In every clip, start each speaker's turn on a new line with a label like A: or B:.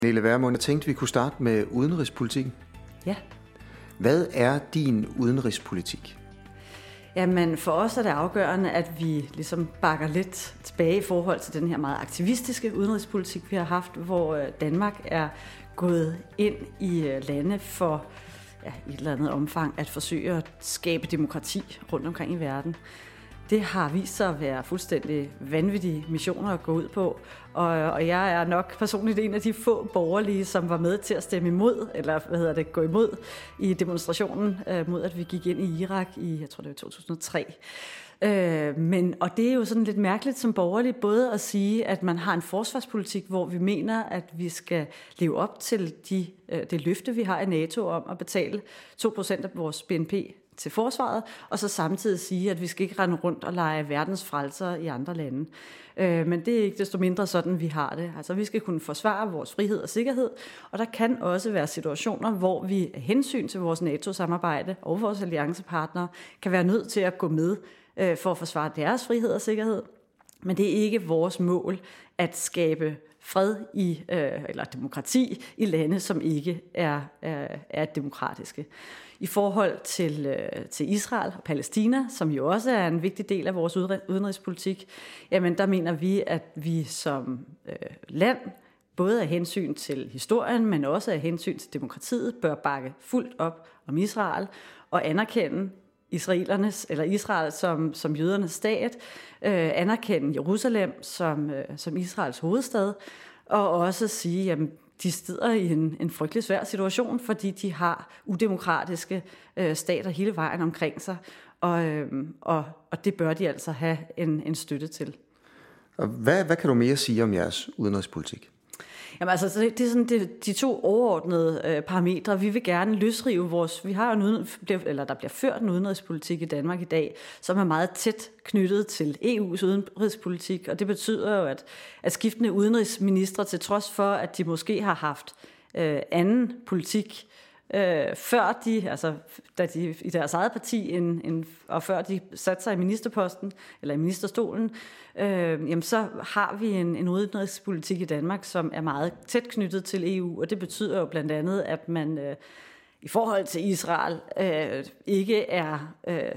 A: Pernille Vermund, jeg tænkte, vi kunne starte med udenrigspolitikken.
B: Ja.
A: Hvad er din udenrigspolitik?
B: Jamen, for os er det afgørende, at vi ligesom bakker lidt tilbage i forhold til den her meget aktivistiske udenrigspolitik, vi har haft, hvor Danmark er gået ind i lande for i et eller andet omfang at forsøge at skabe demokrati rundt omkring i verden. Det har vist sig at være fuldstændig vanvittige missioner at gå ud på, og jeg er nok personligt en af de få borgerlige, som var med til at stemme imod, eller gå imod i demonstrationen mod, at vi gik ind i Irak i, jeg tror det var 2003. Og det er jo sådan lidt mærkeligt som borgerlig, både at sige, at man har en forsvarspolitik, hvor vi mener, at vi skal leve op til det løfte, vi har i NATO om at betale 2% af vores BNP til forsvaret, og så samtidig sige, at vi skal ikke rende rundt og lege verdens frelser i andre lande. Men det er ikke desto mindre sådan, vi har det. Altså, vi skal kunne forsvare vores frihed og sikkerhed, og der kan også være situationer, hvor vi af hensyn til vores NATO-samarbejde og vores alliancepartnere kan være nødt til at gå med for at forsvare deres frihed og sikkerhed. Men det er ikke vores mål at skabe fred eller demokrati i lande, som ikke er demokratiske. I forhold til Israel og Palæstina, som jo også er en vigtig del af vores udenrigspolitik, jamen der mener vi, at vi som land, både af hensyn til historien, men også af hensyn til demokratiet, bør bakke fuldt op om Israel og anerkende Israel som jødernes stat, anerkende Jerusalem som Israels hovedstad, og også sige, at de sidder i en frygtelig svær situation, fordi de har udemokratiske stater hele vejen omkring sig, og det bør de altså have en støtte til.
A: Og hvad kan du mere sige om jeres udenrigspolitik?
B: Jamen altså, det er sådan de to overordnede parametre. Vi vil gerne løsrive vi har jo der bliver ført en udenrigspolitik i Danmark i dag, som er meget tæt knyttet til EU's udenrigspolitik, og det betyder jo, at skiftende udenrigsministre, til trods for, at de måske har haft anden politik, før da de i deres eget parti, og før de satte sig i ministerposten, eller i ministerstolen, så har vi en udenrigspolitik i Danmark, som er meget tæt knyttet til EU, og det betyder jo blandt andet, at man i forhold til Israel ikke er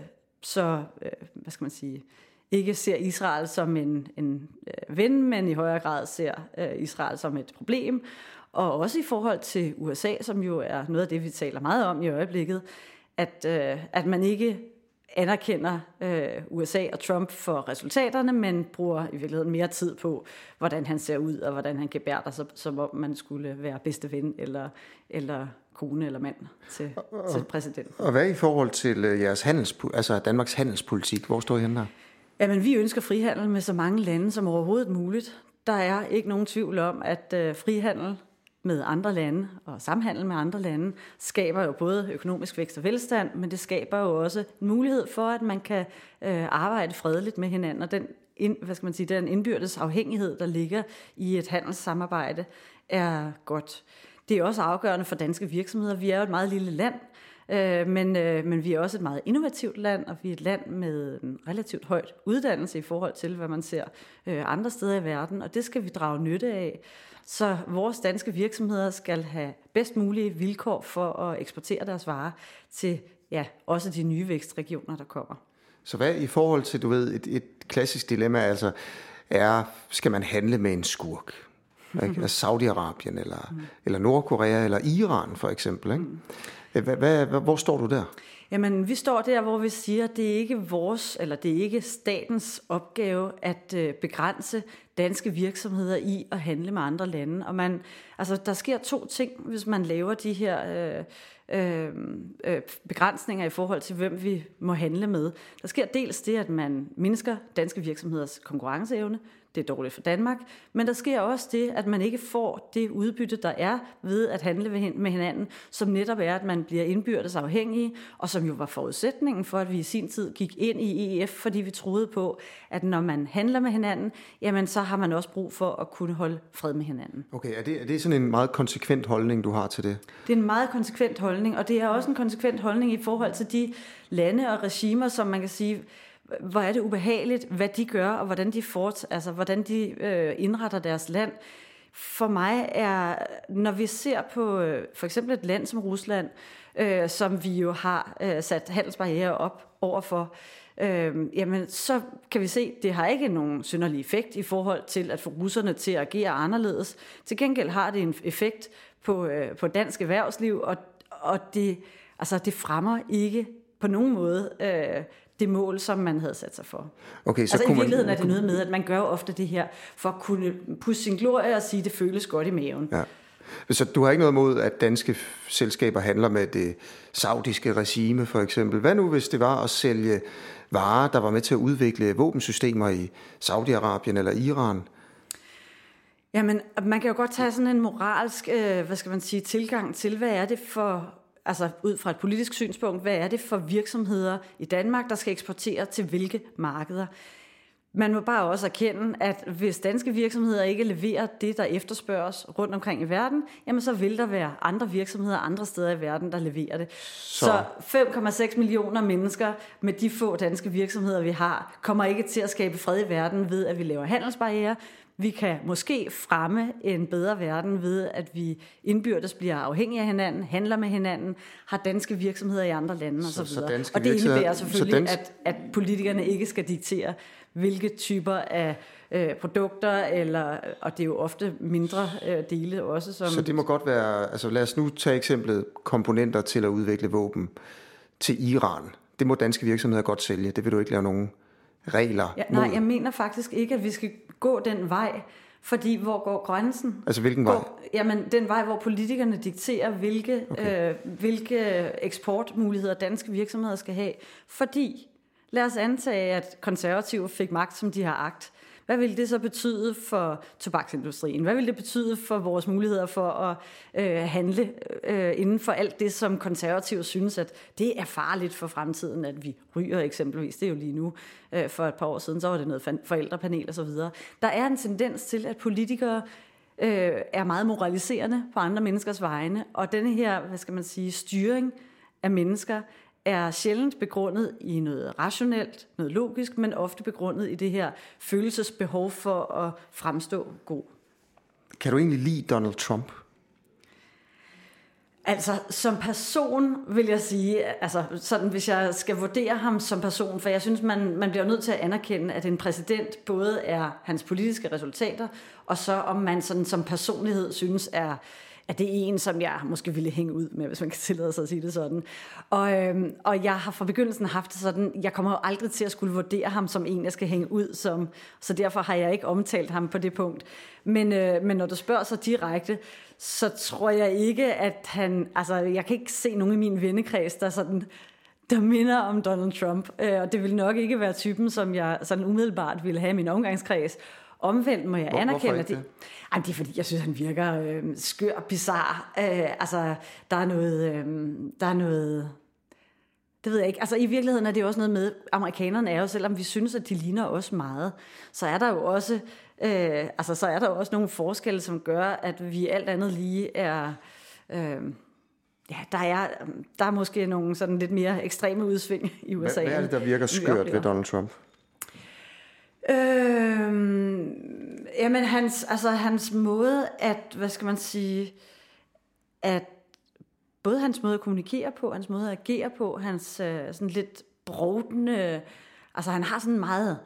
B: ikke ser Israel som en ven, men i højere grad ser Israel som et problem. Og også i forhold til USA, som jo er noget af det, vi taler meget om i øjeblikket, at man ikke anerkender USA og Trump for resultaterne, men bruger i virkeligheden mere tid på, hvordan han ser ud, og hvordan han gebærder sig, som om man skulle være bedste ven, eller kone eller mand til præsidenten.
A: Og hvad i forhold til jeres Danmarks handelspolitik? Hvor står I henne der?
B: Jamen, vi ønsker frihandel med så mange lande som overhovedet muligt. Der er ikke nogen tvivl om, at frihandel med andre lande og samhandel med andre lande skaber jo både økonomisk vækst og velstand, men det skaber jo også en mulighed for, at man kan arbejde fredeligt med hinanden, og den indbyrdes afhængighed, der ligger i et handelssamarbejde, er godt. Det er også afgørende for danske virksomheder. Vi er jo et meget lille land, men vi er også et meget innovativt land, og vi er et land med en relativt højt uddannelse i forhold til, hvad man ser andre steder i verden, og det skal vi drage nytte af. Så vores danske virksomheder skal have bedst mulige vilkår for at eksportere deres varer til også de nye vækstregioner, der kommer.
A: Så hvad i forhold til, et klassisk dilemma, skal man handle med en skurk? Ikke? Saudi-Arabien, eller Nordkorea, eller Iran for eksempel, ikke? Hvor står du der?
B: Jamen, vi står der, hvor vi siger, at det er ikke statens opgave at begrænse danske virksomheder i at handle med andre lande. Og der sker to ting, hvis man laver de her begrænsninger i forhold til, hvem vi må handle med. Der sker dels det, at man mindsker danske virksomheders konkurrenceevne. Det er dårligt for Danmark, men der sker også det, at man ikke får det udbytte, der er ved at handle med hinanden, som netop er, at man bliver indbyrdes afhængige, og som jo var forudsætningen for, at vi i sin tid gik ind i EF, fordi vi troede på, at når man handler med hinanden, jamen så har man også brug for at kunne holde fred med hinanden. Okay,
A: er det sådan en meget konsekvent holdning, du har til det?
B: Det er en meget konsekvent holdning, og det er også en konsekvent holdning i forhold til de lande og regimer, som man kan sige, hvor er det ubehageligt, hvad de gør, og hvordan de indretter deres land. for mig er, når vi ser på for eksempel et land som Rusland, som vi jo har sat handelsbarrierer op overfor, jamen så kan vi se, at det har ikke nogen synderlig effekt i forhold til at få russerne til at agere anderledes. Til gengæld har det en effekt på dansk erhvervsliv, og det fremmer ikke på nogen måde det mål, som man havde sat sig for.
A: Okay, så
B: i virkeligheden er det noget med, at man gør ofte det her for at kunne pusse sin glorie og sige, at det føles godt i maven.
A: Ja. Så du har ikke noget imod, at danske selskaber handler med det saudiske regime, for eksempel. Hvad nu, hvis det var at sælge varer, der var med til at udvikle våbensystemer i Saudi-Arabien eller Iran?
B: Jamen, man kan jo godt tage sådan en moralsk, tilgang til, hvad er det for, altså ud fra et politisk synspunkt, hvad er det for virksomheder i Danmark, der skal eksportere til hvilke markeder? Man må bare også erkende, at hvis danske virksomheder ikke leverer det, der efterspørges rundt omkring i verden, jamen så vil der være andre virksomheder andre steder i verden, der leverer det. Så 5,6 millioner mennesker med de få danske virksomheder, vi har, kommer ikke til at skabe fred i verden ved, at vi laver handelsbarrierer. Vi kan måske fremme en bedre verden ved, at vi indbyrdes bliver afhængige af hinanden, handler med hinanden, har danske virksomheder i andre lande osv. Og det indebærer selvfølgelig, at politikerne ikke skal diktere, hvilke typer af produkter, og det er jo ofte mindre dele også.
A: Så det må godt være, altså lad os nu tage eksemplet komponenter til at udvikle våben til Iran. Det må danske virksomheder godt sælge, det vil du ikke lave nogen regler mod.
B: Nej, jeg mener faktisk ikke, at vi skal gå den vej, fordi hvor går grænsen?
A: Altså hvilken vej?
B: Jamen den vej, hvor politikerne dikterer, hvilke eksportmuligheder danske virksomheder skal have. Fordi, lad os antage, at konservative fik magt, som de har agt. Hvad vil det så betyde for tobaksindustrien? Hvad vil det betyde for vores muligheder for at handle inden for alt det, som konservative synes, at det er farligt for fremtiden, at vi ryger eksempelvis? Det er jo lige nu. For et par år siden, så var det noget forældrepanel og så videre. Der er en tendens til, at politikere er meget moraliserende på andre menneskers vegne, og denne her, styring af mennesker er sjældent begrundet i noget rationelt, noget logisk, men ofte begrundet i det her følelsesbehov for at fremstå god.
A: Kan du egentlig lide Donald Trump?
B: Altså, som person vil jeg sige, altså sådan, hvis jeg skal vurdere ham som person, for jeg synes, man bliver nødt til at anerkende, at en præsident både er hans politiske resultater, og så om man sådan som personlighed synes at det er en, som jeg måske ville hænge ud med, hvis man kan tillade sig at sige det sådan. Og jeg har fra begyndelsen haft det sådan, jeg kommer jo aldrig til at skulle vurdere ham som en, jeg skal hænge ud som, så derfor har jeg ikke omtalt ham på det punkt. Men når du spørger så direkte, så tror jeg ikke, at han, altså jeg kan ikke se nogen i min vennekreds, der minder om Donald Trump, og det vil nok ikke være typen, som jeg sådan umiddelbart ville have i min omgangskreds. Omvendt må jeg anerkende, at det er fordi, jeg synes, han virker skør, bizarre. Altså, der er noget, det ved jeg ikke. Altså, i virkeligheden er det også noget med, amerikanerne er jo, selvom vi synes, at de ligner os meget, så er der jo også, nogle forskelle, som gør, at vi alt andet lige er, der er måske nogle sådan lidt mere ekstreme udsving i USA.
A: Hvad er det, der virker skørt ved Donald Trump?
B: Jamen hans måde at, at både hans måde at kommunikere på, hans måde at agere på, hans sådan lidt brovdende, altså han har sådan meget,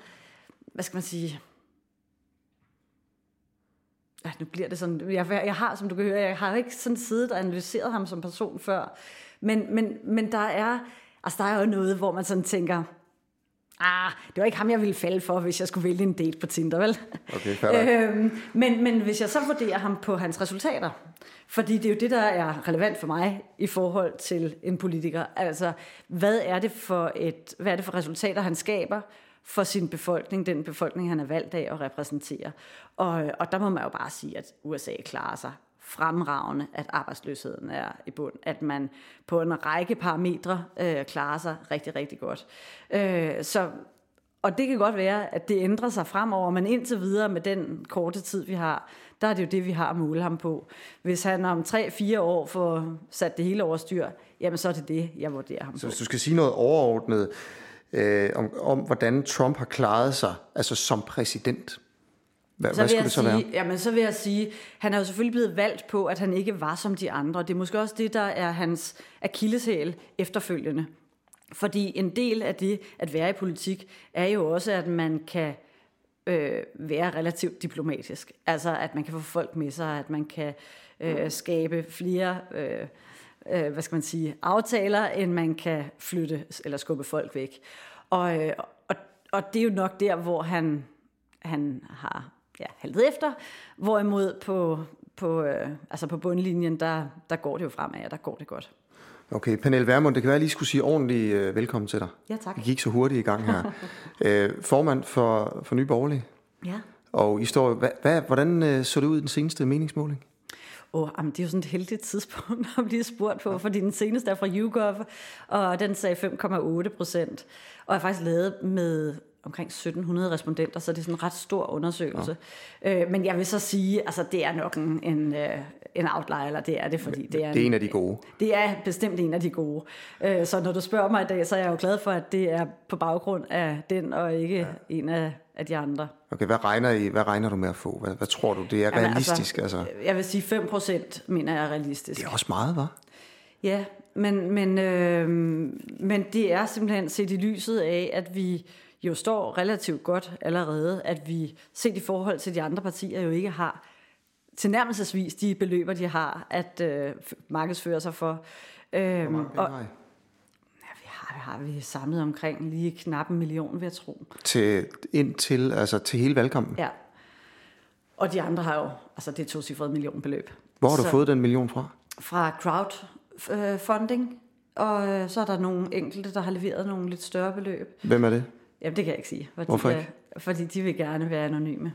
B: nu bliver det sådan, jeg har, som du kan høre, jeg har ikke sådan siddet og analyseret ham som person før, men der er jo noget, hvor man sådan tænker, det var ikke ham, jeg ville falde for, hvis jeg skulle vælge en date på Tinder, vel?
A: Okay,
B: men hvis jeg så vurderer ham på hans resultater, fordi det er jo det, der er relevant for mig i forhold til en politiker. Altså, hvad er det for resultater, han skaber for sin befolkning, den befolkning, han er valgt af at repræsentere? Og der må man jo bare sige, at USA klarer sig fremragende, at arbejdsløsheden er i bund, at man på en række parametre klarer sig rigtig, rigtig godt. Og det kan godt være, at det ændrer sig fremover, men indtil videre med den korte tid, vi har, der er det jo det, vi har at måle ham på. Hvis han om 3-4 år får sat det hele over styr, jamen så er det, jeg vurderer ham på.
A: Så hvis du skal sige noget overordnet om hvordan Trump har klaret sig, altså som præsident? Hvad skulle det så være?
B: Jamen, så vil jeg sige, han er jo selvfølgelig blevet valgt på, at han ikke var som de andre. Det er måske også det, der er hans akilleshæl efterfølgende. Fordi en del af det at være i politik er jo også, at man kan være relativt diplomatisk. Altså, at man kan få folk med sig, at man kan skabe flere aftaler, end man kan flytte eller skubbe folk væk. Og det er jo nok der, hvor han har haltet efter, hvorimod på bundlinjen, der går det jo fremad, og der går det godt.
A: Okay, Pernille Vermund, det kan være, at jeg lige skulle sige ordentligt velkommen til dig.
B: Ja, tak.
A: Vi gik så hurtigt i gang her. Formand for Nye Borgerlige.
B: Ja.
A: Og I står, hvordan så det ud i den seneste meningsmåling?
B: Det er jo sådan et heldigt tidspunkt at blive spurgt på, fordi den seneste er fra YouGov, og den sagde 5,8%, og er faktisk lavet med omkring 1700 respondenter, så det er sådan en ret stor undersøgelse. Ja. Men jeg vil så sige, altså det er nok en outlier, eller det er det, fordi det er
A: en af de gode. Det
B: er bestemt en af de gode. Så når du spørger mig i dag, så er jeg jo glad for, at det er på baggrund af den, og ikke en af de andre.
A: Okay, hvad regner du med at få? Hvad tror du, det er realistisk? Altså?
B: Jeg vil sige 5% mener jeg er realistisk.
A: Det er også meget, hva'?
B: Ja, men det er simpelthen set i lyset af, at vi jo står relativt godt allerede, at vi set i forhold til de andre partier jo ikke har tilnærmelsesvis de beløber, de har at markedsføre sig for.
A: Hvor mange penge
B: har vi samlet omkring lige knap 1 million, vil jeg tro.
A: Til hele valgkampen?
B: Ja. Og de andre har jo, altså det er 2-cifrede millionbeløb.
A: Hvor har du fået den million fra?
B: Fra crowdfunding, og så er der nogle enkelte, der har leveret nogle lidt større beløb.
A: Hvem er det?
B: Jamen det kan jeg ikke sige.
A: Hvorfor ikke?
B: Fordi de vil gerne være anonyme.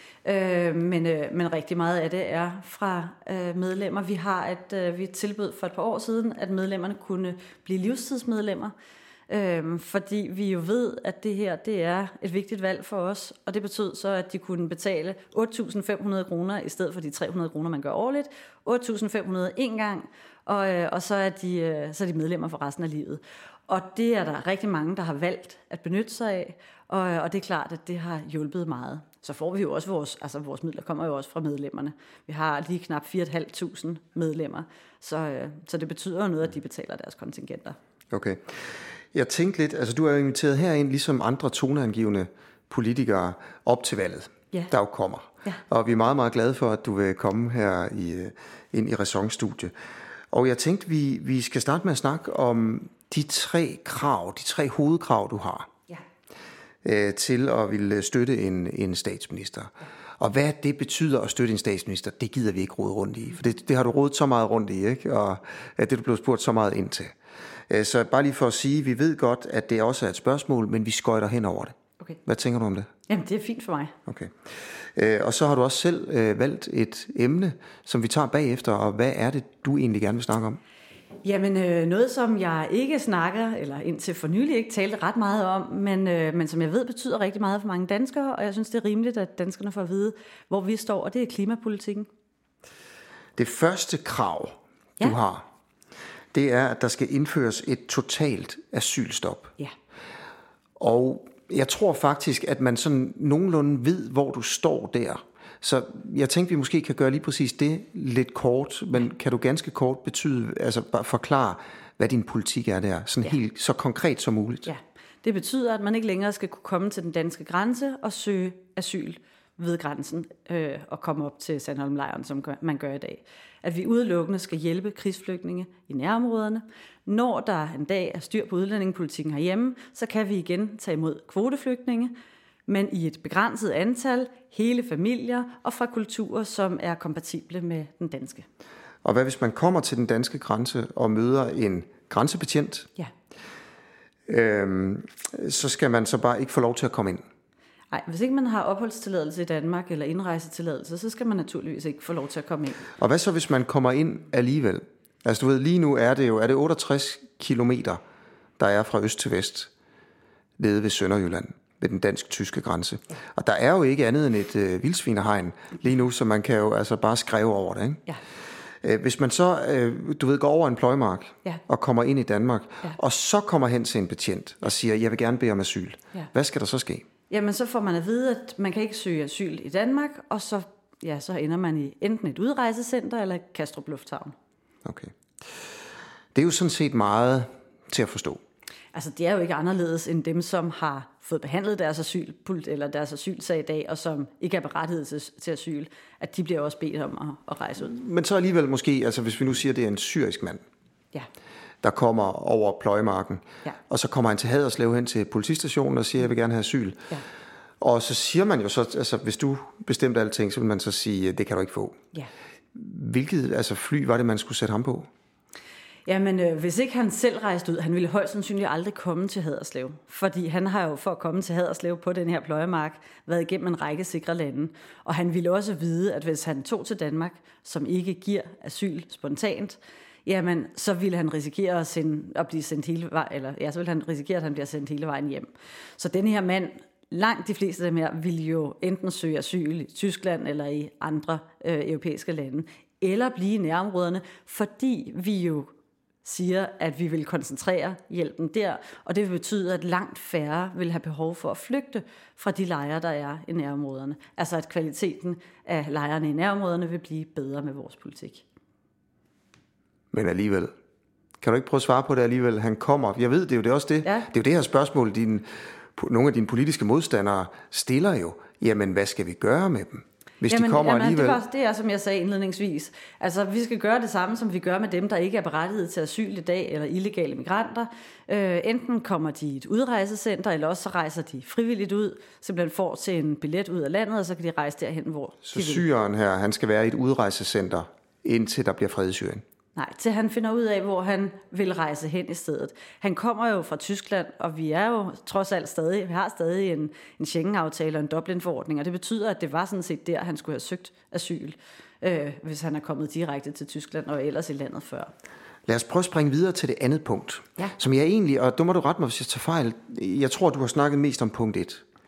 B: Men rigtig meget af det er fra medlemmer. Vi har vi tilbød for et par år siden, at medlemmerne kunne blive livstidsmedlemmer, fordi vi jo ved, at det her det er et vigtigt valg for os, og det betød så, at de kunne betale 8.500 kroner i stedet for de 300 kroner, man gør årligt. 8.500 en gang, og så er de medlemmer for resten af livet. Og det er der rigtig mange, der har valgt at benytte sig af, og det er klart, at det har hjulpet meget. Så får vi jo også vores midler kommer jo også fra medlemmerne. Vi har lige knap 4.500 medlemmer, så det betyder jo noget, at de betaler deres kontingenter.
A: Okay. Jeg tænkte lidt, altså du er jo inviteret herind, ligesom andre toneangivende politikere, op til valget, der jo kommer. Ja. Og vi er meget, meget glade for, at du vil komme her ind i Ræson-studie. Og jeg tænkte, vi skal starte med at snakke om de 3 hovedkrav, du har til at ville støtte en statsminister. Ja. Og hvad det betyder at støtte en statsminister, det gider vi ikke rode rundt i. For det har du rodet så meget rundt i, ikke? Og det du blev spurgt så meget ind til. Så bare lige for at sige, vi ved godt, at det også er et spørgsmål, men vi skøjter hen over det. Okay. Hvad tænker du om det?
B: Jamen, det er fint for mig.
A: Okay. Og så har du også selv valgt et emne, som vi tager bagefter, og hvad er det, du egentlig gerne vil snakke om?
B: Jamen, noget som jeg ikke snakker, eller indtil for nylig ikke talte ret meget om, men som jeg ved betyder rigtig meget for mange danskere, og jeg synes, det er rimeligt, at danskerne får at vide, hvor vi står, og det er klimapolitikken.
A: Det første krav, du har, det er, at der skal indføres et totalt asylstop. Ja. Og jeg tror faktisk, at man sådan nogenlunde ved, hvor du står der. Så jeg tænkte, vi måske kan gøre lige præcis det lidt kort, men kan du ganske kort bare forklare, hvad din politik er der, sådan helt så konkret som muligt? Ja,
B: det betyder, at man ikke længere skal kunne komme til den danske grænse og søge asyl ved grænsen og komme op til Sandholmlejren, som man gør i dag. At vi udelukkende skal hjælpe krigsflygtninge i nærområderne. Når der en dag er styr på udlændingepolitikken herhjemme, så kan vi igen tage imod kvoteflygtninge, men i et begrænset antal, hele familier og fra kulturer, som er kompatible med den danske.
A: Og hvad hvis man kommer til den danske grænse og møder en grænsebetjent? Ja. Så skal man så bare ikke få lov til at komme ind?
B: Nej, hvis ikke man har opholdstilladelse i Danmark eller indrejsetilladelse, så skal man naturligvis ikke få lov til at komme ind.
A: Og hvad så, hvis man kommer ind alligevel? Altså du ved, lige nu er det 68 kilometer, der er fra øst til vest, nede ved Sønderjylland, ved den dansk-tyske grænse. Og der er jo ikke andet end et vildsvinehegn lige nu, så man kan jo altså bare skrive over det, ikke? Ja. Hvis man så, går over en pløjmark og kommer ind i Danmark, og så kommer hen til en betjent og siger, jeg vil gerne bede om asyl. Ja. Hvad skal der så ske?
B: Jamen, så får man at vide, at man kan ikke søge asyl i Danmark, og så ender man i enten et udrejsecenter eller Kastrup Lufthavn.
A: Okay. Det er jo sådan set meget til at forstå.
B: Altså, det er jo ikke anderledes end dem, som har fået behandlet deres deres asylsag i dag, og som ikke er berettiget til asyl, at de bliver også bedt om at rejse ud.
A: Men så alligevel måske, altså hvis vi nu siger, at det er en syrisk mand,
B: ja,
A: der kommer over pløjemarken,
B: ja,
A: og så kommer han til Haderslev hen til politistationen og siger, jeg vil gerne have asyl.
B: Ja.
A: Og så siger man jo så, altså hvis du bestemte alting, så vil man så sige, det kan du ikke få.
B: Ja.
A: Hvilket fly var det, man skulle sætte ham på?
B: Jamen, hvis ikke han selv rejste ud, han ville højst sandsynligt aldrig komme til Haderslev. Fordi han har jo for at komme til Haderslev på den her pløjemark været igennem en række sikre lande. Og han ville også vide, at hvis han tog til Danmark, som ikke giver asyl spontant, jamen, så ville han risikere at blive sendt hele vejen, så ville han risikere, at han bliver sendt hele vejen hjem. Så den her mand, langt de fleste af dem her, ville jo enten søge asyl i Tyskland eller i andre europæiske lande, eller blive i nærområderne, fordi vi jo siger, at vi vil koncentrere hjælpen der, og det vil betyde, at langt færre vil have behov for at flygte fra de lejre, der er i nærområderne. Altså at kvaliteten af lejrene i nærområderne vil blive bedre med vores politik.
A: Men alligevel, kan du ikke prøve at svare på det alligevel? Han kommer, jeg ved, det er jo det også det. Ja. Det er jo det her spørgsmål, nogle af dine politiske modstandere stiller jo. Jamen, hvad skal vi gøre med dem? Hvis de kommer alligevel.
B: Det er, som jeg sagde indledningsvis. Altså, vi skal gøre det samme, som vi gør med dem, der ikke er berettiget til asyl i dag, eller illegale migranter. Enten kommer de i et udrejsecenter, eller også så rejser de frivilligt ud, simpelthen får til en billet ud af landet, og så kan de rejse derhen, hvor
A: så de vil. Syreren her, han skal være i et udrejsecenter, indtil der bliver fred i Syrien?
B: Nej, til han finder ud af, hvor han vil rejse hen i stedet. Han kommer jo fra Tyskland, og vi er jo trods alt vi har stadig en Schengen-aftale og en Dublin-forordning, og det betyder, at det var sådan set der, han skulle have søgt asyl, hvis han er kommet direkte til Tyskland og ellers i landet før.
A: Lad os prøve at springe videre til det andet punkt, som jeg egentlig, og du må du rette mig, hvis jeg tager fejl, jeg tror, du har snakket mest om punkt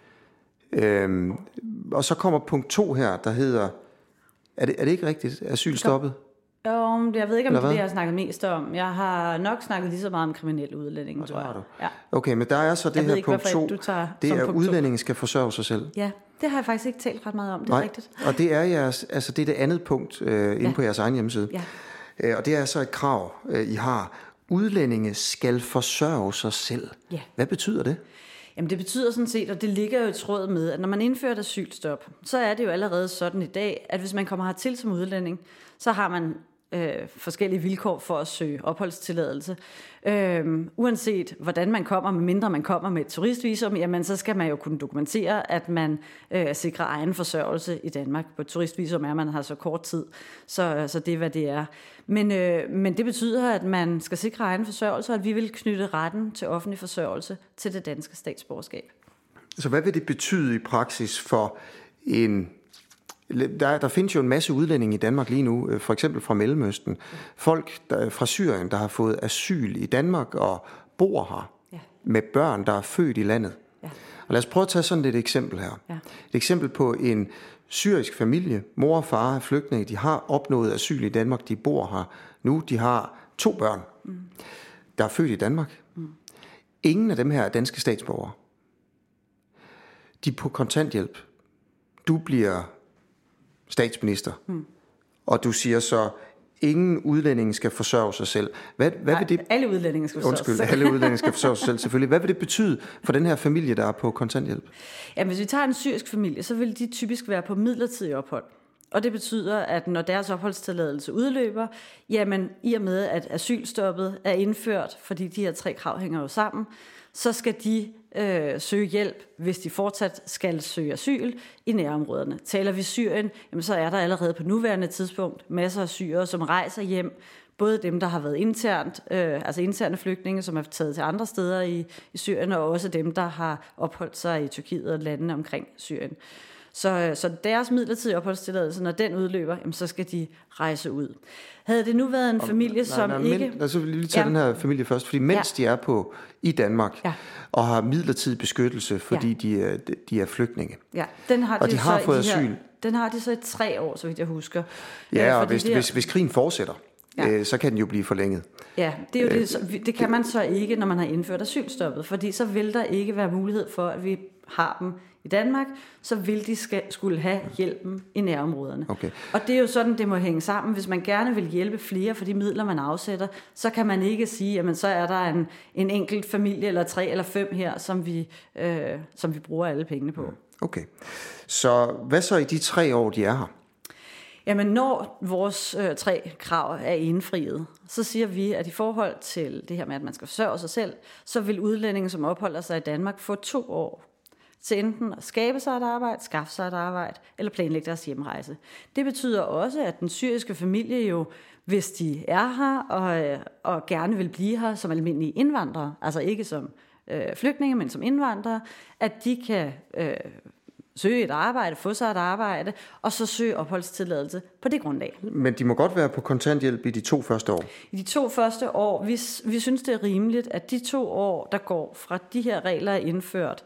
A: 1. Og så kommer punkt 2 her, der hedder, er det ikke rigtigt, asylstoppet?
B: Jeg ved ikke, om det er det, jeg har snakket mest om. Jeg har nok snakket lige så meget om kriminelle udlændinge, tror jeg. Ja.
A: Okay, men der er så det her punkt 2. Det er, at udlændinge skal forsørge sig selv.
B: Ja, det har jeg faktisk ikke talt ret meget om. Det er rigtigt.
A: Og det er det er det andet punkt inde på jeres egen hjemmeside. Ja. Og det er så et krav, I har. Udlændinge skal forsørge sig selv. Ja. Hvad betyder det?
B: Jamen det betyder sådan set, og det ligger jo i tråd med, at når man indfører et asylstop, så er det jo allerede sådan i dag, at hvis man kommer hertil som udlænding, så har man forskellige vilkår for at søge opholdstilladelse. Uanset hvordan man kommer, medmindre man kommer med et turistvisum, jamen så skal man jo kunne dokumentere, at man sikrer egen forsørgelse i Danmark. På et turistvisum er man har så kort tid, så det er, hvad det er. Men det betyder, at man skal sikre egen forsørgelse, og at vi vil knytte retten til offentlig forsørgelse til det danske statsborgerskab.
A: Så hvad vil det betyde i praksis for en... Der findes jo en masse udlændinge i Danmark lige nu, for eksempel fra Mellemøsten. Folk fra Syrien, der har fået asyl i Danmark og bor her med børn, der er født i landet. Ja. Og lad os prøve at tage sådan et eksempel her. Ja. Et eksempel på en syrisk familie, mor og far er flygtninge, de har opnået asyl i Danmark, de bor her nu, de har 2 børn, der er født i Danmark. Ingen af dem her er danske statsborgere. De er på kontanthjælp. Du bliver statsminister, og du siger så, ingen udlændinge skal forsørge sig selv. Hvad vil det...
B: alle udlændinge skal forsørge sig selv.
A: Alle udlændinge skal forsørge sig selv, selvfølgelig. Hvad vil det betyde for den her familie, der er på kontanthjælp?
B: Jamen, hvis vi tager en syrisk familie, så vil de typisk være på midlertidig ophold. Og det betyder, at når deres opholdstilladelse udløber, jamen i og med, at asylstoppet er indført, fordi de her 3 krav hænger jo sammen, så skal de søge hjælp, hvis de fortsat skal søge asyl i nærområderne. Taler vi Syrien, jamen så er der allerede på nuværende tidspunkt masser af syrere, som rejser hjem. Både dem, der har været internt, altså interne flygtninge, som er taget til andre steder i Syrien, og også dem, der har opholdt sig i Tyrkiet og landene omkring Syrien. Så deres midlertidige opholdstilladelse, når den udløber, jamen, så skal de rejse ud. Havde det nu været en familie, som ikke...
A: Så vil jeg lige tage den her familie først, fordi mens de er i Danmark og har midlertidig beskyttelse, fordi de er flygtninge,
B: den har
A: og de har fået asyl.
B: Den har de så i 3 år, så vidt jeg husker.
A: Ja, og hvis krigen fortsætter, så kan den jo blive forlænget.
B: Ja, det er jo det kan man så ikke, når man har indført asylstoppet, fordi så vil der ikke være mulighed for, at vi har dem i Danmark, så vil de skulle have hjælpen i nærområderne.
A: Okay.
B: Og det er jo sådan, det må hænge sammen. Hvis man gerne vil hjælpe flere for de midler, man afsætter, så kan man ikke sige, jamen så er der en enkelt familie, eller 3 eller 5 her, som vi bruger alle pengene på.
A: Okay. Så hvad så i de 3 år, de er her?
B: Jamen, når vores 3 krav er indfriet, så siger vi, at i forhold til det her med, at man skal forsørge sig selv, så vil udlændinge, som opholder sig i Danmark, få 2 år til enten at skabe sig et arbejde, skaffe sig et arbejde, eller planlægge deres hjemrejse. Det betyder også, at den syriske familie jo, hvis de er her og gerne vil blive her som almindelige indvandrere, altså ikke som flygtninge, men som indvandrere, at de kan søge et arbejde, få sig et arbejde, og så søge opholdstilladelse på det grundlag.
A: Men de må godt være på kontanthjælp i de 2 første år?
B: I de 2 første år, vi synes det er rimeligt, at de 2 år, der går fra de her regler er indført,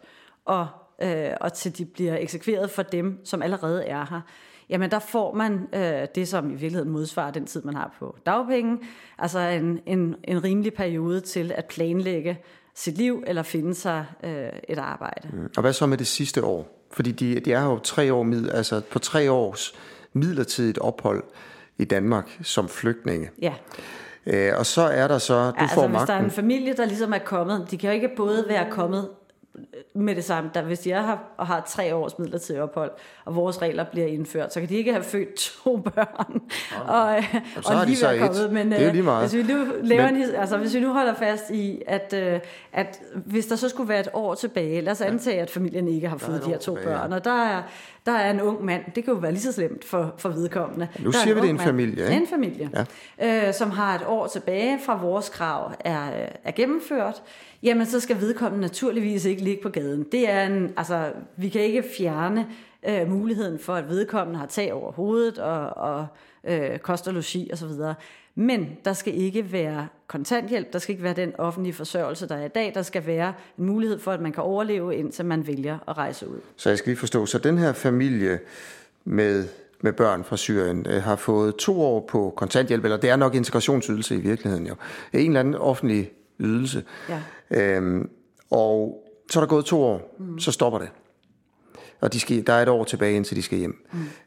B: og til de bliver eksekveret for dem, som allerede er her, jamen der får man det, som i virkeligheden modsvarer den tid, man har på dagpenge, altså en rimelig periode til at planlægge sit liv eller finde sig et arbejde.
A: Og hvad så med det sidste år? Fordi de er jo 3 år altså på 3 års midlertidigt ophold i Danmark som flygtninge.
B: Ja.
A: Og så er der så, du får magten.
B: Hvis der er en familie, der ligesom er kommet, de kan jo ikke både være kommet med det samme. Hvis de er her og har 3 års midlertidigt ophold, og vores regler bliver indført, så kan de ikke have født 2 børn. Og lige være kommet. Men
A: det er lige meget.
B: Hvis vi nu holder fast i, at hvis der så skulle være et år tilbage, lad os antage, at familien ikke har fået de her 2 børn, og der er en ung mand, det kan jo være lige så slemt for vedkommende.
A: Nu siger vi, det er en familie, ikke?
B: En familie, som har et år tilbage fra vores krav er gennemført, jamen så skal vedkommende naturligvis ikke ligge på gaden. Det er vi kan ikke fjerne muligheden for, at vedkommende har tag over hovedet og kost og logi osv. Men der skal ikke være kontanthjælp, der skal ikke være den offentlige forsørgelse, der er i dag. Der skal være en mulighed for, at man kan overleve, indtil man vælger at rejse ud. Så
A: jeg skal lige forstå, så den her familie med børn fra Syrien har fået 2 år på kontanthjælp, eller det er nok integrationsydelse i virkeligheden jo. En eller anden offentlig ydelse. Ja. Og så er der gået 2 år, så stopper det. Og der er et år tilbage, indtil de skal hjem.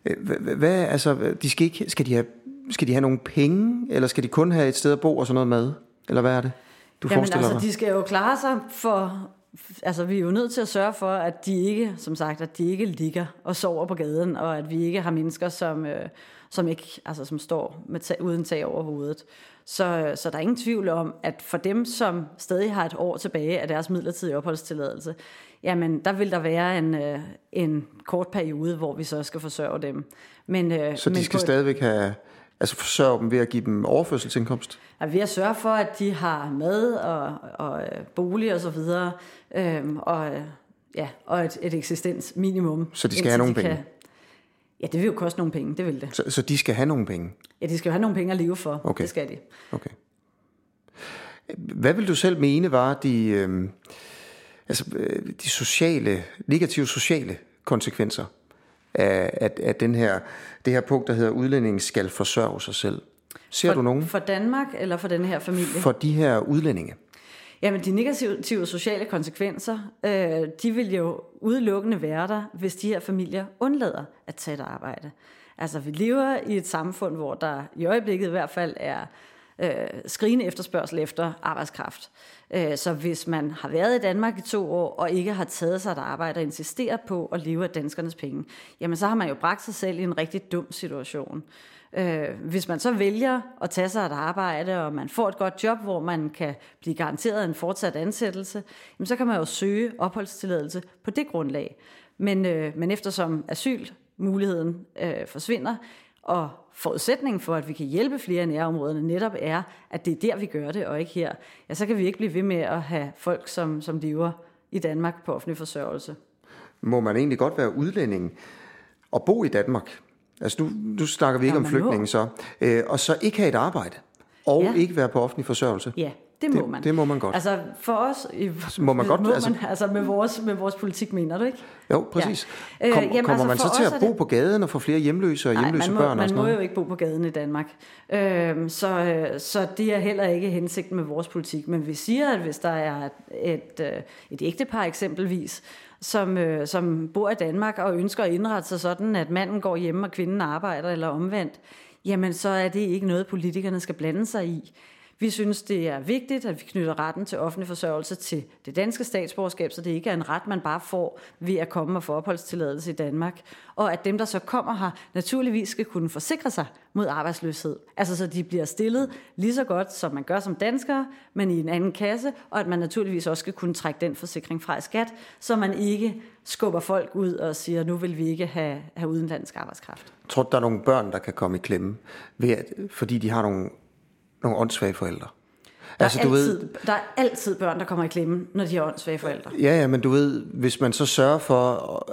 A: Skal de have nogle penge, eller skal de kun have et sted at bo og sådan noget mad? Eller hvad er det, du forestiller dig?
B: De skal jo klare sig for... Altså, vi er jo nødt til at sørge for, at de ikke, som sagt, at de ikke ligger og sover på gaden, og at vi ikke har mennesker, som står uden tag over hovedet. Så der er ingen tvivl om, at for dem, som stadig har et år tilbage af deres midlertidige opholdstilladelse, jamen, der vil der være en kort periode, hvor vi så skal forsørge dem.
A: Så de skal stadigvæk have... Altså forsørge dem ved at give dem overførselsindkomst?
B: Ja, ved at sørge for, at de har mad og bolig og så videre, og et eksistensminimum.
A: Så de skal have nogle penge?
B: Ja, det vil jo koste nogle penge, det vil det.
A: Så de skal have nogle penge?
B: Ja, de skal have nogle penge at leve for, okay. Det skal de.
A: Okay. Hvad vil du selv mene var de negative sociale konsekvenser af det her punkt, der hedder udlændingen skal forsørge sig selv? Ser du nogen?
B: For Danmark eller for den her familie?
A: For de her udlændinge.
B: Jamen, de negative sociale konsekvenser, de vil jo udelukkende være der, hvis de her familier undlader at tage et arbejde. Altså, vi lever i et samfund, hvor der i øjeblikket i hvert fald er skrigende efterspørgsel efter arbejdskraft. Så hvis man har været i Danmark i 2 år, og ikke har taget sig et arbejde og insisterer på at leve af danskernes penge, jamen så har man jo bragt sig selv i en rigtig dum situation. Hvis man så vælger at tage sig et arbejde, og man får et godt job, hvor man kan blive garanteret en fortsat ansættelse, jamen så kan man jo søge opholdstilladelse på det grundlag. Men eftersom asylmuligheden forsvinder, og forudsætningen for, at vi kan hjælpe flere i nærområderne netop er, at det er der, vi gør det, og ikke her, ja, så kan vi ikke blive ved med at have folk, som lever i Danmark på offentlig forsørgelse.
A: Må man egentlig godt være udlænding og bo i Danmark? Altså nu snakker vi ikke om flygtninge så. Og så ikke have et arbejde, og ikke være på offentlig forsørgelse?
B: Ja, Det må man.
A: Det må man godt.
B: Altså for os
A: må man godt,
B: altså med vores politik, mener du ikke?
A: Jo, præcis. Ja. Kommer man så til at bo på gaden og få flere hjemløse og hjemløse børn?
B: Man må jo ikke bo på gaden i Danmark. Så det er heller ikke hensigten med vores politik. Men vi siger, at hvis der er et ægtepar eksempelvis, som bor i Danmark og ønsker at indrette sig sådan, at manden går hjemme og kvinden arbejder eller omvendt, jamen så er det ikke noget, politikerne skal blande sig i. Vi synes, det er vigtigt, at vi knytter retten til offentlig forsørgelse til det danske statsborgerskab, så det ikke er en ret, man bare får ved at komme og få opholdstilladelse i Danmark. Og at dem, der så kommer her, naturligvis skal kunne forsikre sig mod arbejdsløshed. Altså så de bliver stillet lige så godt, som man gør som danskere, men i en anden kasse, og at man naturligvis også skal kunne trække den forsikring fra i skat, så man ikke skubber folk ud og siger, nu vil vi ikke have udenlandsk arbejdskraft.
A: Jeg tror, der er nogle børn, der kan komme i klemme, fordi de har nogle åndssvage forældre.
B: Der er altid børn, der kommer i klemme, når de har åndssvage forældre.
A: Ja, men du ved, hvis man så sørger for